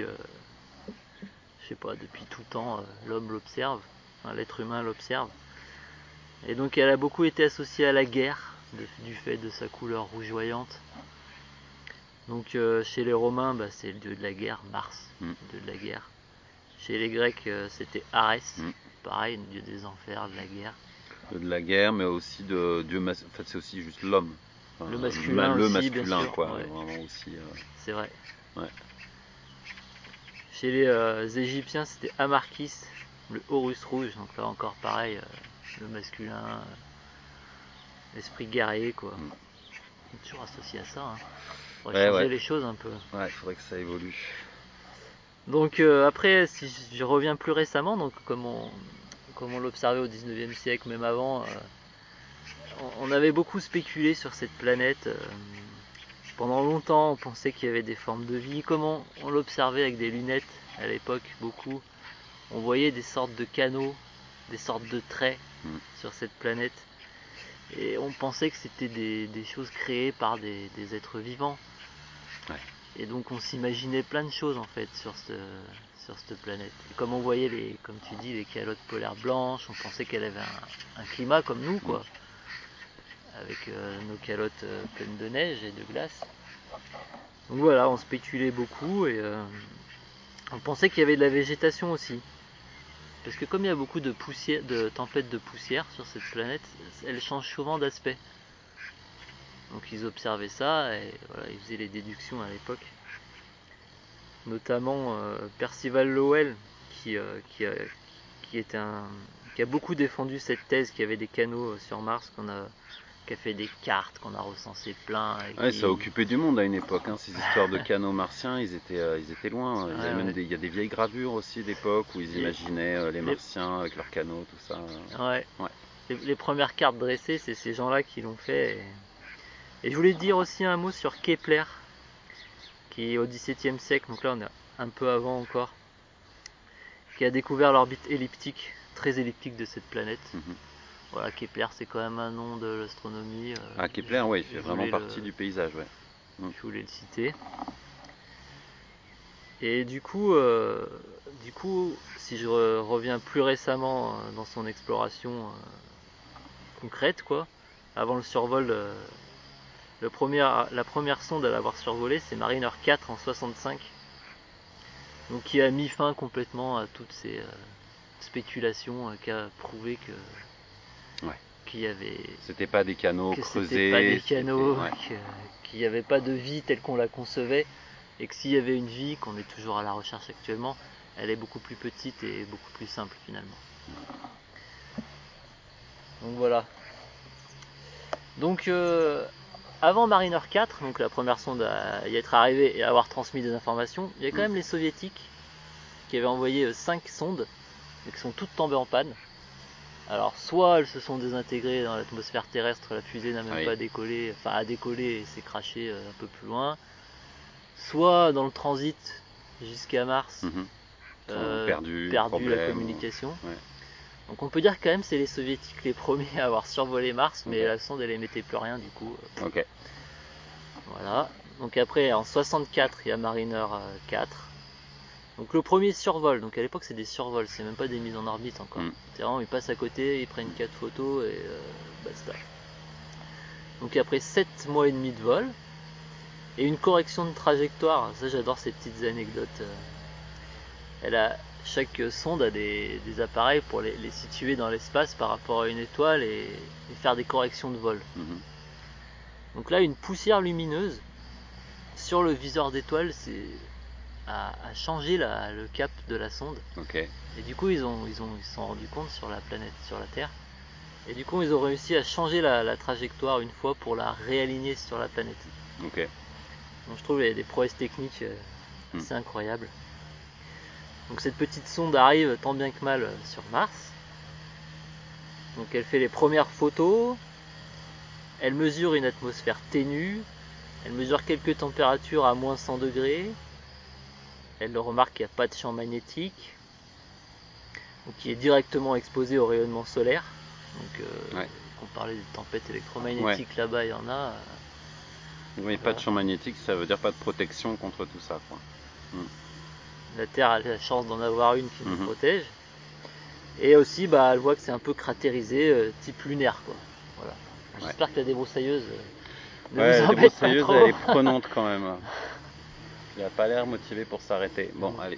je sais pas, depuis tout temps, l'homme l'observe, enfin, l'être humain l'observe. Et donc elle a beaucoup été associée à la guerre du fait de sa couleur rougeoyante. Donc chez les Romains, c'est le dieu de la guerre, Mars, le dieu de la guerre. Chez les Grecs, c'était Arès, pareil, le dieu des enfers, de la guerre. De la guerre, mais aussi de Dieu. En fait, c'est aussi juste l'homme. Enfin, le masculin, le aussi, masculin, bien sûr, quoi. ouais. Vraiment aussi. C'est vrai. Ouais. Chez les Égyptiens, c'était Amarkis, le Horus rouge. Donc là encore pareil, le masculin, l'esprit guerrier, quoi. On est toujours associé à ça. Hein. Faudrait changer les choses un peu. Ouais, il faudrait que ça évolue. Donc après, si je reviens plus récemment, donc comme on l'observait au 19e siècle, même avant, on avait beaucoup spéculé sur cette planète. Pendant longtemps, on pensait qu'il y avait des formes de vie. Comme on l'observait avec des lunettes à l'époque, beaucoup, on voyait des sortes de canaux, des sortes de traits sur cette planète. Et on pensait que c'était des choses créées par des êtres vivants. Ouais. Et donc on s'imaginait plein de choses en fait sur cette planète. Et comme on voyait comme tu dis, les calottes polaires blanches, on pensait qu'elle avait un climat comme nous, quoi. Avec nos calottes pleines de neige et de glace. Donc voilà, on spéculait beaucoup et on pensait qu'il y avait de la végétation aussi. Parce que comme il y a beaucoup de tempêtes de poussière sur cette planète, elle change souvent d'aspect. Donc ils observaient ça et voilà, ils faisaient les déductions à l'époque. Notamment Percival Lowell qui a beaucoup défendu cette thèse qu'il y avait des canaux sur Mars, qui a fait des cartes, qu'on a recensé plein. Ça a occupé du monde à une époque, hein, ces histoires de canaux martiens, ils étaient loin. Il y a des vieilles gravures aussi d'époque où ils imaginaient les martiens avec leurs canaux, tout ça. Ouais. Les premières cartes dressées, c'est ces gens-là qui l'ont fait. Et je voulais dire aussi un mot sur Kepler, qui au XVIIe siècle, donc là on est un peu avant encore, qui a découvert l'orbite elliptique, très elliptique de cette planète. Voilà, Kepler c'est quand même un nom de l'astronomie. Kepler, oui, il fait vraiment partie du paysage, ouais. Je voulais le citer. Et du coup, si je reviens plus récemment dans son exploration concrète, quoi, avant le survol, la première sonde à l'avoir survolé, c'est Mariner 4 en 65, donc qui a mis fin complètement à toutes ces spéculations, qui a prouvé qu'il y avait. C'était pas des canaux creusés. C'était pas des canaux, qu'il n'y avait pas de vie telle qu'on la concevait. Et que s'il y avait une vie, qu'on est toujours à la recherche actuellement, elle est beaucoup plus petite et beaucoup plus simple finalement. Donc voilà. Donc avant Mariner 4, donc la première sonde à y être arrivée et à avoir transmis des informations, il y a quand même les soviétiques qui avaient envoyé 5 sondes et qui sont toutes tombées en panne. Alors soit elles se sont désintégrées dans l'atmosphère terrestre, la fusée n'a même pas décollé, enfin a décollé et s'est crashée un peu plus loin. Soit dans le transit jusqu'à Mars, perdu la communication. Donc on peut dire quand même c'est les soviétiques les premiers à avoir survolé Mars, mais la sonde elle émettait plus rien du coup. Voilà. Donc après en 64 il y a Mariner 4. Donc le premier survol, donc à l'époque c'est des survols, c'est même pas des mises en orbite encore. C'est vraiment ils passent à côté, ils prennent 4 photos et basta. Donc après 7 mois et demi de vol, et une correction de trajectoire, ça j'adore ces petites anecdotes. chaque sonde a des appareils pour les situer dans l'espace par rapport à une étoile et faire des corrections de vol. Mhm. Donc là, une poussière lumineuse sur le viseur d'étoile a changé le cap de la sonde. Ok. Et du coup, ils se sont rendus compte sur la planète, sur la Terre. Et du coup, ils ont réussi à changer la trajectoire une fois pour la réaligner sur la planète. Ok. Donc je trouve qu'il y a des prouesses techniques assez incroyables. Donc cette petite sonde arrive tant bien que mal sur Mars. Donc elle fait les premières photos. Elle mesure une atmosphère ténue. Elle mesure quelques températures à moins 100 degrés. Elle remarque qu'il n'y a pas de champ magnétique. Donc qui est directement exposé au rayonnement solaire. Donc on parlait des tempêtes électromagnétiques là-bas, il y en a. Oui, pas de champ magnétique, ça veut dire pas de protection contre tout ça, quoi. La Terre a la chance d'en avoir une qui nous protège. Et aussi, elle voit que c'est un peu cratérisé, type lunaire, quoi. Voilà. J'espère que la débroussailleuse ne vous la embête débroussailleuse, pas trop. elle est prenante quand même. Il n'a pas l'air motivé pour s'arrêter. Bon, allez.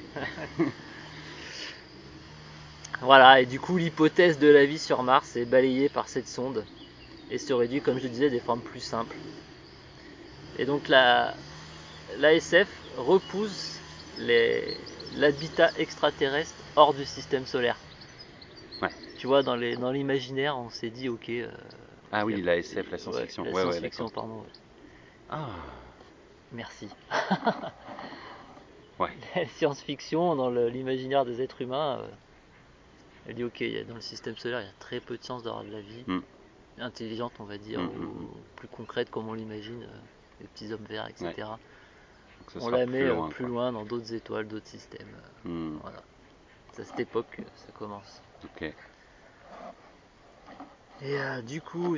Voilà, et du coup, l'hypothèse de la vie sur Mars est balayée par cette sonde et se réduit, comme je disais, à des formes plus simples. Et donc, l'ASF repousse l'habitat extraterrestre hors du système solaire. Ouais. Tu vois, dans l'imaginaire, on s'est dit, ok. Ah oui, l'ASF, la science-fiction. La science-fiction, pardon. Ouais. Ah. Merci. Ouais. La science-fiction, dans l'imaginaire des êtres humains, elle dit, ok, dans le système solaire, il y a très peu de chances d'avoir de la vie intelligente, on va dire, ou plus concrète, comme on l'imagine, les petits hommes verts, etc. Ouais. On la met plus loin dans d'autres étoiles, d'autres systèmes. Voilà. C'est à cette époque que ça commence. Ok. Et du coup,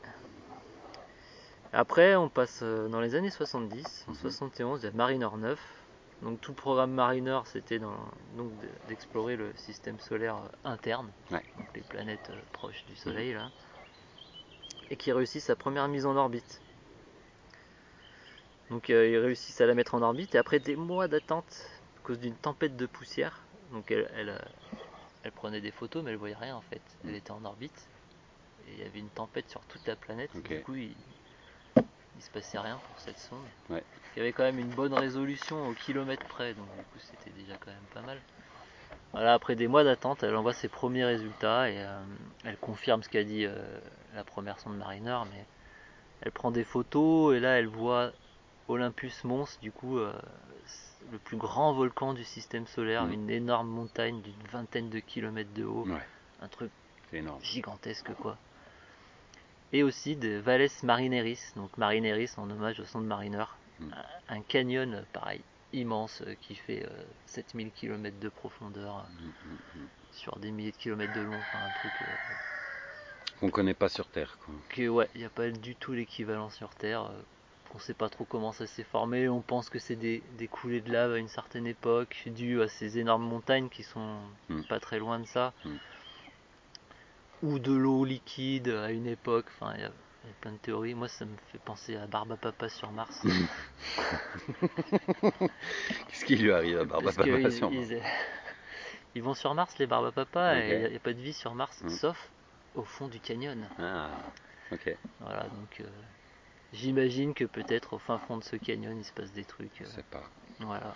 après, on passe dans les années 70. En 71, il y a Mariner 9. Donc tout le programme Mariner, c'était d'explorer le système solaire interne, donc les planètes proches du Soleil, là, et qui réussit sa première mise en orbite. Donc ils réussissent à la mettre en orbite, et après des mois d'attente, à cause d'une tempête de poussière, donc elle prenait des photos, mais elle voyait rien en fait. Elle était en orbite, et il y avait une tempête sur toute la planète, et du coup il se passait rien pour cette sonde. Il y avait quand même une bonne résolution au kilomètre près, donc du coup c'était déjà quand même pas mal. Voilà, après des mois d'attente, elle envoie ses premiers résultats et elle confirme ce qu'a dit la première sonde Mariner, mais elle prend des photos et là elle voit Olympus Mons, du coup le plus grand volcan du système solaire, une énorme montagne d'une vingtaine de kilomètres de haut, un truc gigantesque quoi. Et aussi de Valles Marineris, donc Marineris en hommage au sonde Mariner, un canyon pareil immense qui fait 7000 km de profondeur sur des milliers de kilomètres de long, enfin un truc qu'on connaît pas sur Terre, quoi. Que il n'y a pas du tout l'équivalent sur Terre. On sait pas trop comment ça s'est formé, on pense que c'est des coulées de lave à une certaine époque dues à ces énormes montagnes qui sont pas très loin de ça, ou de l'eau liquide à une époque, enfin il y a plein de théories. Moi ça me fait penser à Barbapapa sur Mars. Qu'est-ce qui lui arrive à Barbapapa sur Mars? Ils vont sur Mars les Barbapapa et il n'y a pas de vie sur Mars sauf au fond du canyon. Ah, ok. Voilà, donc j'imagine que peut-être au fin fond de ce canyon il se passe des trucs. Je sais pas. Voilà.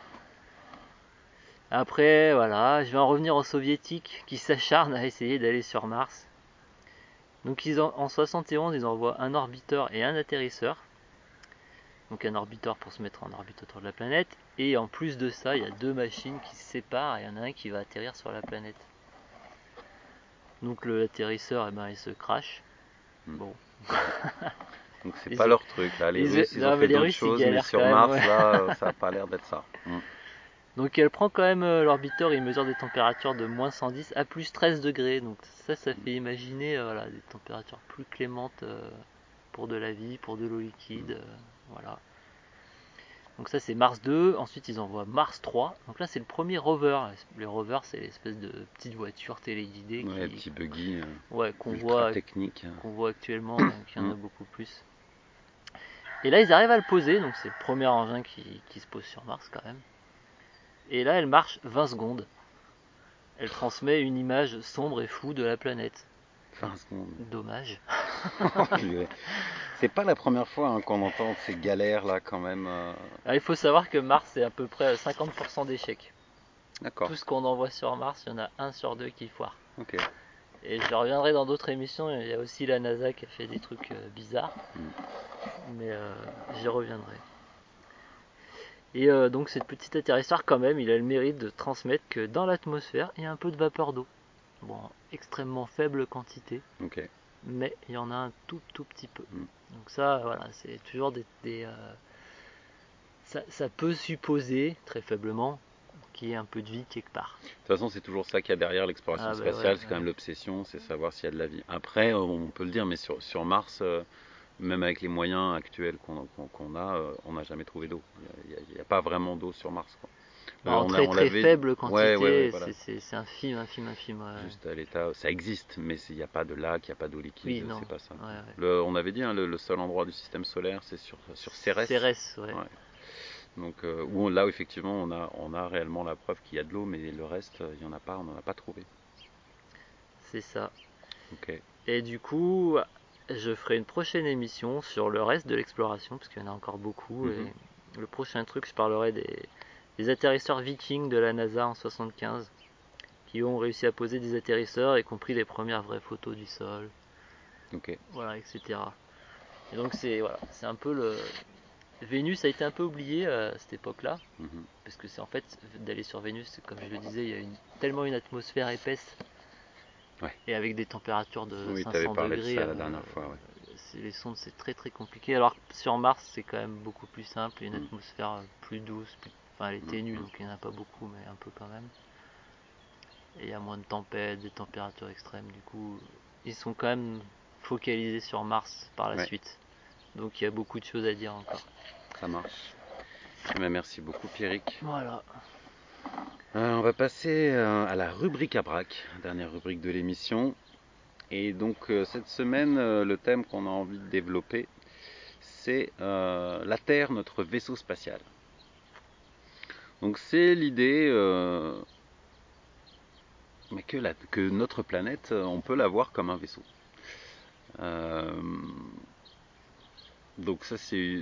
Après, voilà, je vais en revenir aux soviétiques qui s'acharnent à essayer d'aller sur Mars. Donc en 71, ils envoient un orbiteur et un atterrisseur. Donc un orbiteur pour se mettre en orbite autour de la planète. Et en plus de ça, il y a deux machines qui se séparent et il y en a un qui va atterrir sur la planète. Donc l'atterrisseur, il se crache. Bon. Donc c'est pas leur truc là. Les Russes, ils ont fait d'autres choses, mais sur Mars, là, ça a pas l'air d'être ça. Donc elle prend quand même l'orbiteur, il mesure des températures de moins 110 à plus 13 degrés. Donc ça fait imaginer des températures plus clémentes pour de la vie, pour de l'eau liquide. Voilà. Donc ça c'est Mars 2, ensuite ils envoient Mars 3. Donc là c'est le premier rover. Le rover c'est l'espèce de petite voiture téléguidée petit buggy qu'on voit technique. Qu'on voit actuellement, qu'il y en a beaucoup plus. Et là ils arrivent à le poser, donc c'est le premier engin qui se pose sur Mars quand même. Et là elle marche 20 secondes. Elle transmet une image sombre et floue de la planète. Enfin, ce qu'on- Dommage. c'est pas la première fois hein, qu'on entend ces galères là quand même. Alors, il faut savoir que Mars c'est à peu près 50% d'échecs. D'accord. Tout ce qu'on envoie sur Mars, il y en a 1 sur 2 qui foire. Ok. Et je reviendrai dans d'autres émissions, il y a aussi la NASA qui a fait des trucs bizarres. Mais j'y reviendrai. Et donc cette petite atterrisseur quand même, il a le mérite de transmettre que dans l'atmosphère, il y a un peu de vapeur d'eau. Bon, extrêmement faible quantité, Ok. mais il y en a un tout petit peu. Mm. Donc ça, voilà, c'est toujours ça peut supposer, très faiblement, qu'il y ait un peu de vie quelque part. De toute façon, c'est toujours ça qu'il y a derrière l'exploration Ah bah spatiale, ouais, c'est quand même ouais. l'obsession, c'est savoir s'il y a de la vie. Après, on peut le dire, mais sur Mars, même avec les moyens actuels qu'on a, on n'a jamais trouvé d'eau. Il n'y a pas vraiment d'eau sur Mars, quoi. En très très faible quantité, ouais, voilà. c'est infime. Ouais. Juste à l'état, ça existe, mais il n'y a pas de lac, il n'y a pas d'eau liquide, Oui, non. c'est pas ça. Ouais. On avait dit, hein, le seul endroit du système solaire, c'est sur Cérès. Cérès, ouais. Ouais. Donc, là où effectivement on a réellement la preuve qu'il y a de l'eau, mais le reste, il y en a pas, on n'en a pas trouvé. C'est ça. Ok. Et du coup, je ferai une prochaine émission sur le reste de l'exploration, parce qu'il y en a encore beaucoup. Mhm. Et le prochain truc, je parlerai des atterrisseurs Viking de la NASA en 75, qui ont réussi à poser des atterrisseurs, y compris les premières vraies photos du sol, Ok. voilà, etc. Et donc c'est un peu le... Vénus a été un peu oublié à cette époque-là, Mhm. parce que c'est en fait d'aller sur Vénus, comme je le disais, il y a tellement une atmosphère épaisse, Ouais. et avec des températures de Oui, tu avais 500 parlé de degrés, ça la dernière fois, ouais. les sondes c'est très compliqué. Alors que sur Mars c'est quand même beaucoup plus simple, il y a une Mm. atmosphère plus douce, enfin elle est ténue, Mm. donc il n'y en a pas beaucoup, mais un peu quand même. Et il y a moins de tempêtes, des températures extrêmes, du coup ils sont quand même focalisés sur Mars par la Ouais. suite. Donc il y a beaucoup de choses à dire encore. Ça marche. Mais merci beaucoup, Pierrick. Voilà. On va passer à la rubrique à braque, dernière rubrique de l'émission. Et donc cette semaine, le thème qu'on a envie de développer, c'est la Terre, notre vaisseau spatial. Donc c'est l'idée mais que notre planète, on peut la voir comme un vaisseau. Donc ça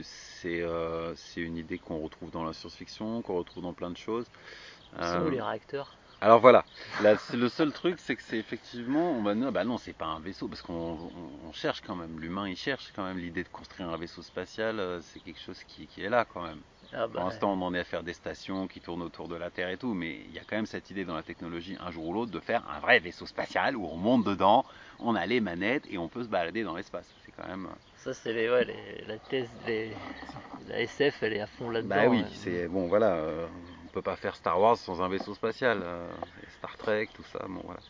c'est une idée qu'on retrouve dans la science-fiction, qu'on retrouve dans plein de choses. Ils sont où les réacteurs? Alors voilà, là, le seul truc c'est que c'est effectivement, on va dire, bah non c'est pas un vaisseau, parce qu'on cherche quand même, l'humain il cherche quand même l'idée de construire un vaisseau spatial, c'est quelque chose qui est là quand même. Ah Pour bah, l'instant on en est à faire des stations qui tournent autour de la Terre et tout, mais il y a quand même cette idée dans la technologie un jour ou l'autre de faire un vrai vaisseau spatial où on monte dedans, on a les manettes et on peut se balader dans l'espace. C'est quand même... ça c'est la thèse, la SF elle est à fond là-dedans. Bah oui, Ouais. c'est bon voilà, on peut pas faire Star Wars sans un vaisseau spatial, Star Trek, tout ça, bon voilà.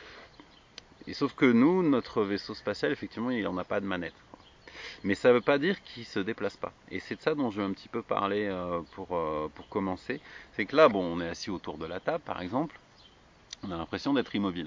Et sauf que nous, notre vaisseau spatial, effectivement, il n'en a pas de manette. Mais ça ne veut pas dire qu'il se déplace pas. Et c'est de ça dont je veux un petit peu parler pour commencer. C'est que là, bon, on est assis autour de la table, par exemple, on a l'impression d'être immobile.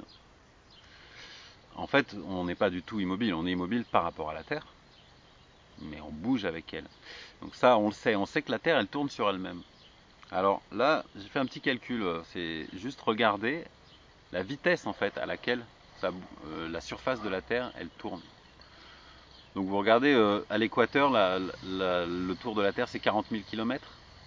En fait, on n'est pas du tout immobile. On est immobile par rapport à la Terre, mais on bouge avec elle. Donc ça, on le sait. On sait que la Terre, elle tourne sur elle-même. Alors là, j'ai fait un petit calcul. C'est juste regarder la vitesse en fait à laquelle la surface de la Terre, elle tourne. Donc vous regardez à l'équateur, le tour de la Terre c'est 40 000 km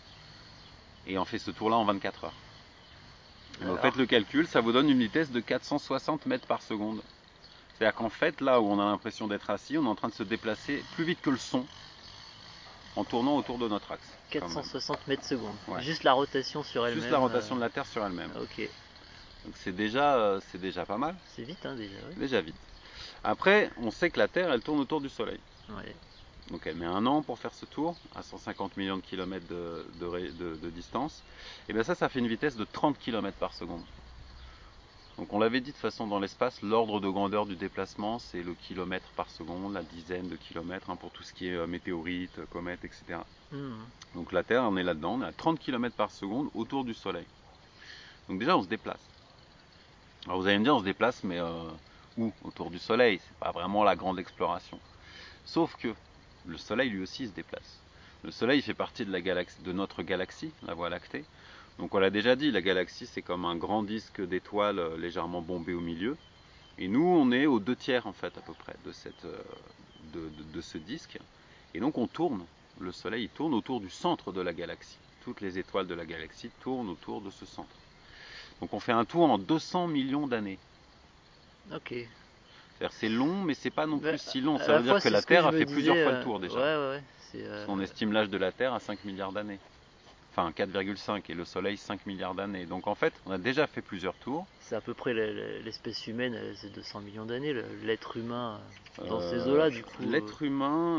et on fait ce tour là en 24 heures. Et vous faites le calcul, ça vous donne une vitesse de 460 mètres par seconde. C'est-à-dire qu'en fait, là où on a l'impression d'être assis, on est en train de se déplacer plus vite que le son en tournant autour de notre axe. 460 mètres secondes. Ouais. Juste la rotation sur elle-même. Juste la rotation de la Terre sur elle-même. Ok. Donc c'est déjà pas mal. C'est vite hein, déjà. Ouais. Déjà vite. Après, on sait que la Terre, elle tourne autour du Soleil. Ouais. Donc elle met 1 an pour faire ce tour, à 150 millions de kilomètres de distance. Et bien ça fait une vitesse de 30 km par seconde. Donc on l'avait dit de toute façon dans l'espace, l'ordre de grandeur du déplacement, c'est le kilomètre par seconde, la dizaine de kilomètres, hein, pour tout ce qui est météorites, comètes, etc. Donc la Terre, on est là-dedans, on est à 30 km par seconde autour du Soleil. Donc déjà on se déplace. Alors vous allez me dire, on se déplace, mais où? Autour du Soleil, c'est pas vraiment la grande exploration. Sauf que le Soleil lui aussi se déplace. Le Soleil fait partie de notre galaxie, la Voie lactée. Donc on l'a déjà dit, la galaxie c'est comme un grand disque d'étoiles légèrement bombé au milieu. Et nous on est aux 2/3 en fait à peu près de ce disque. Et donc on tourne, le Soleil il tourne autour du centre de la galaxie. Toutes les étoiles de la galaxie tournent autour de ce centre. Donc on fait un tour en 200 millions d'années. Ok. C'est-à-dire c'est long mais c'est pas non plus si long. À Ça la veut dire fois, que c'est la ce Terre je a me fait plusieurs disais, fois le tour déjà. Ouais. Parce qu'on estime l'âge de la Terre à 5 milliards d'années. Enfin 4,5 et le Soleil 5 milliards d'années. Donc en fait, on a déjà fait plusieurs tours. c'est à peu près l'espèce humaine, c'est 200 millions d'années, l'être humain dans ces eaux-là, du coup. L'être humain,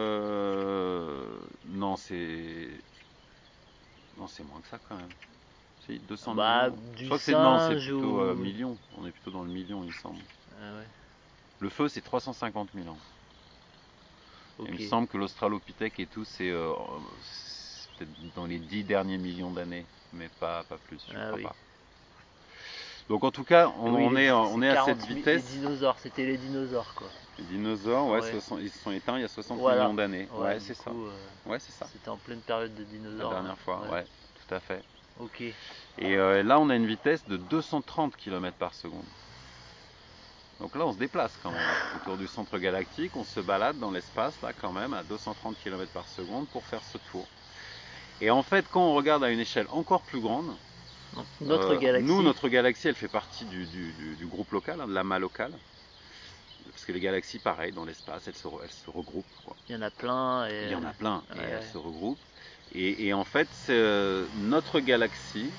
non, c'est moins que ça quand même. Si, 200 Bah, millions. du Je crois que c'est singe plutôt ou- millions. On est plutôt dans le million, il me semble. Ah ouais, Le feu, c'est 350 000 ans. ok. Il me semble que l'Australopithèque et tout, c'est peut-être dans les 10 derniers millions d'années, mais pas plus, je Ah crois oui. pas. Donc en tout cas, Oui, on est à 40 cette 000 vitesse. Les dinosaures, c'était les dinosaures, quoi. Les dinosaures, ouais, Ouais. ils se sont éteints il y a 60 Voilà. millions d'années. Ouais, du c'est ça. coup, Ouais, c'est ça. c'était en pleine période de La dinosaures. dernière fois, ouais, tout à fait. Ok. Et là, on a une vitesse de 230 km par seconde. Donc là, on se déplace quand même autour du centre galactique. On se balade dans l'espace, là, quand même, à 230 km par seconde pour faire ce tour. Et en fait, quand on regarde à une échelle encore plus grande, Donc, notre galaxie. nous, notre galaxie, elle fait partie du groupe local, hein, de l'amas local. Parce que les galaxies, pareil, dans l'espace, elles se regroupent, quoi. Il y en a plein. Il y en a plein, et Ouais. elles se regroupent. Et en fait, notre galaxie,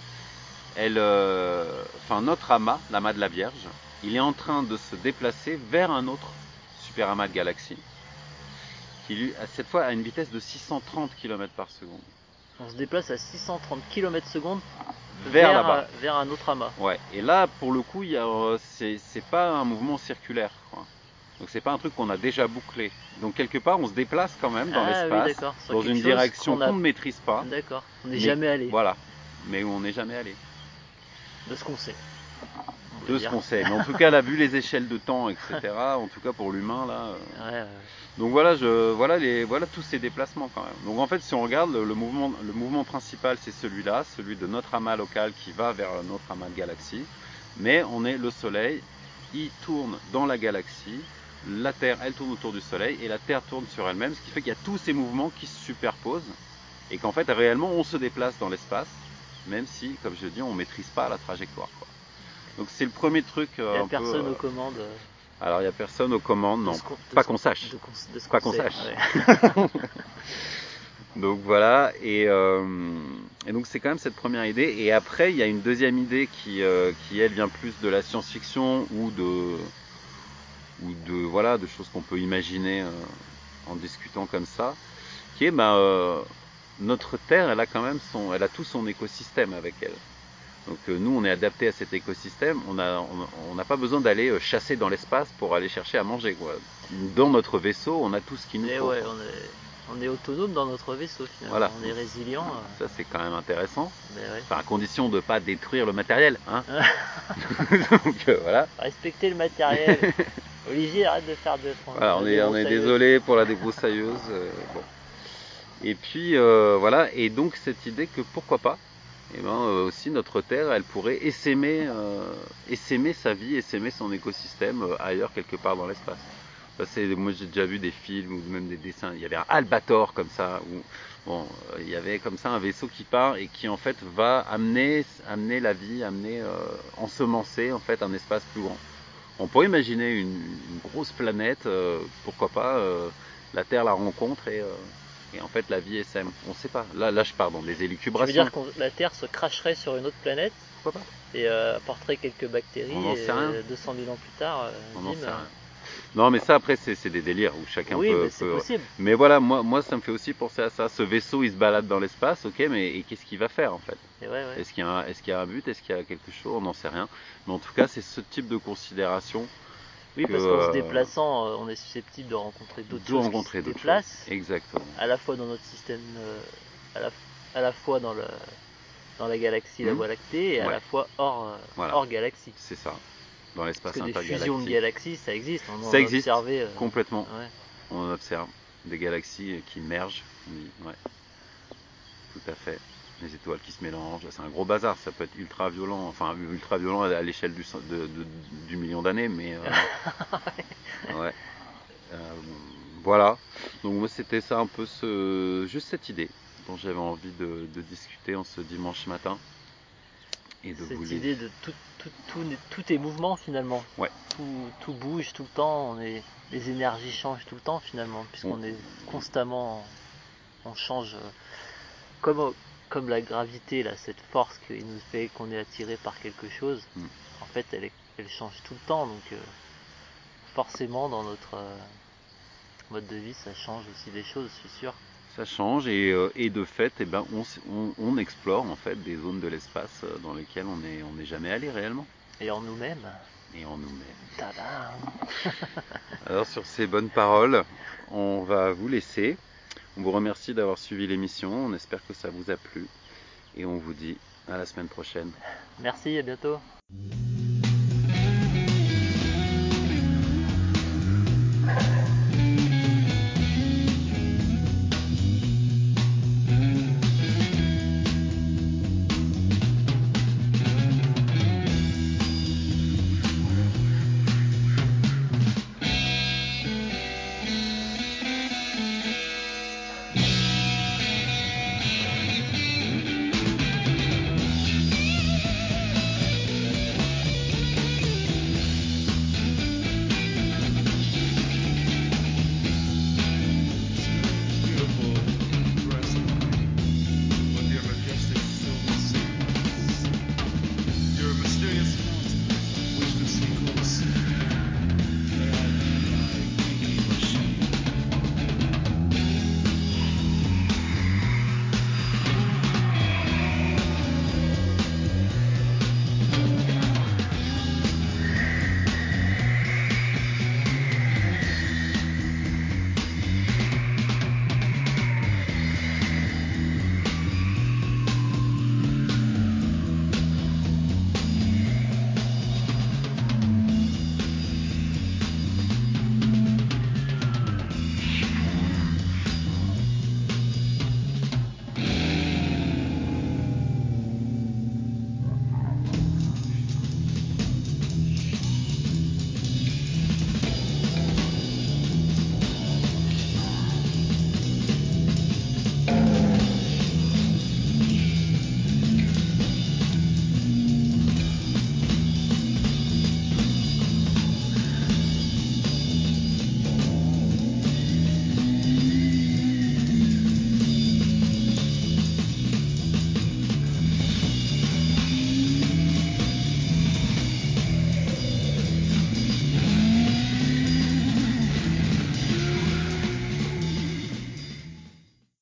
notre amas, l'amas de la Vierge, il est en train de se déplacer vers un autre super amas de galaxies, qui lui, cette fois, a une vitesse de 630 km par seconde. On se déplace à 630 km/s Vers là-bas. vers un autre amas. Ouais. Et là, pour le coup, c'est pas un mouvement circulaire, quoi. Donc c'est pas un truc qu'on a déjà bouclé. Donc quelque part, on se déplace quand même dans Oui, l'espace, d'accord. Sur dans quelque une chose direction qu'on a- qu'on ne maîtrise pas. D'accord. On n'est mais- jamais allé. Voilà. Mais où on n'est jamais allé. De ce qu'on sait. on De va ce dire. qu'on sait. Mais en tout cas, là, vu les échelles de temps, etc., en tout cas pour l'humain, là. Ouais. Donc voilà, voilà tous ces déplacements quand même. Donc en fait, si on regarde, le mouvement principal, c'est celui-là, celui de notre amas local qui va vers notre amas de galaxies. Mais on est le Soleil, il tourne dans la galaxie, la Terre, elle tourne autour du Soleil, et la Terre tourne sur elle-même, ce qui fait qu'il y a tous ces mouvements qui se superposent, et qu'en fait, réellement, on se déplace dans l'espace, même si, comme je dis, on ne maîtrise pas la trajectoire, quoi. Donc c'est le premier truc. Il n'y a personne aux commandes. Alors il n'y a personne aux commandes, non. de ce qu'on- de Pas ce- qu'on sache. de ce Pas qu'on qu'on sait, sache. ouais. Donc voilà, et donc c'est quand même cette première idée. Et après, il y a une deuxième idée qui elle vient plus de la science-fiction ou de choses qu'on peut imaginer en discutant comme ça, qui est notre Terre, elle a tout son écosystème avec elle. Donc nous, on est adapté à cet écosystème. On n'a pas besoin d'aller chasser dans l'espace pour aller chercher à manger, quoi. Dans notre vaisseau, on a tout ce qu'il nous Mais faut. ouais, on est autonome dans notre vaisseau finalement. Voilà. On est résilient. Ça, c'est quand même intéressant. Mais ouais. Enfin, à condition de ne pas détruire le matériel, hein. Donc voilà. Respecter le matériel. Olivier, arrête de faire de prendre. Voilà, on est désolé pour la débroussailleuse. Bon. Et puis voilà, et donc cette idée que pourquoi pas, aussi notre Terre, elle pourrait essaimer sa vie, essaimer son écosystème ailleurs quelque part dans l'espace. Moi j'ai déjà vu des films ou même des dessins, il y avait un albator comme ça, où il y avait comme ça un vaisseau qui part et qui en fait va amener la vie, ensemencer en fait un espace plus grand. On pourrait imaginer une grosse planète, pourquoi pas, la Terre la rencontre et en fait la vie essaime. On ne sait pas. Là je pars dans des Tu veux élucubrations. dire que la Terre se cracherait sur une autre planète Pourquoi pas? et apporterait quelques bactéries On n'en et sait rien. 200 000 ans plus tard, On n'en bim, sait rien. Non mais ça après c'est des délires où chacun oui, peut... mais c'est possible. Mais voilà, moi ça me fait aussi penser à ça. Ce vaisseau il se balade dans l'espace, ok, mais qu'est-ce qu'il va faire en fait? Et ouais. Est-ce qu'il y a un but? Est-ce qu'il y a quelque chose? On n'en sait rien. Mais en tout cas c'est ce type de considération. Oui, parce qu'en se déplaçant, on est susceptible de rencontrer d'autres choses qui se déplacent, exactement. à la fois dans notre système, à la fois dans la galaxie, la Voie lactée, et à Ouais. la fois Voilà. hors galaxie. C'est ça. Dans l'espace Parce que des intergalactique. fusions de galaxies, ça existe. On en Ça a existe, observé. complètement. Ouais. On observe des galaxies qui mergent. Oui, ouais. Tout à fait. les étoiles qui se mélangent, c'est un gros bazar, ça peut être ultra violent, enfin ultra violent à l'échelle du million d'années, mais ouais. Voilà, donc moi c'était ça un peu juste cette idée dont j'avais envie de discuter en ce dimanche matin. Et de Cette idée de tout est mouvement finalement. Ouais. Tout bouge tout le temps, les énergies changent tout le temps finalement, puisqu'on est constamment, on change comme la gravité, là, cette force qui nous fait qu'on est attiré par quelque chose. En fait, elle change tout le temps, donc forcément dans notre mode de vie, ça change aussi des choses, je suis sûr. Ça change et de fait, eh ben, on explore en fait des zones de l'espace dans lesquelles on n'est jamais allé réellement. Et en nous-mêmes. Et en nous-mêmes. Tadam. Alors sur ces bonnes paroles, on va vous laisser. On vous remercie d'avoir suivi l'émission. On espère que ça vous a plu. Et on vous dit à la semaine prochaine. Merci, à bientôt.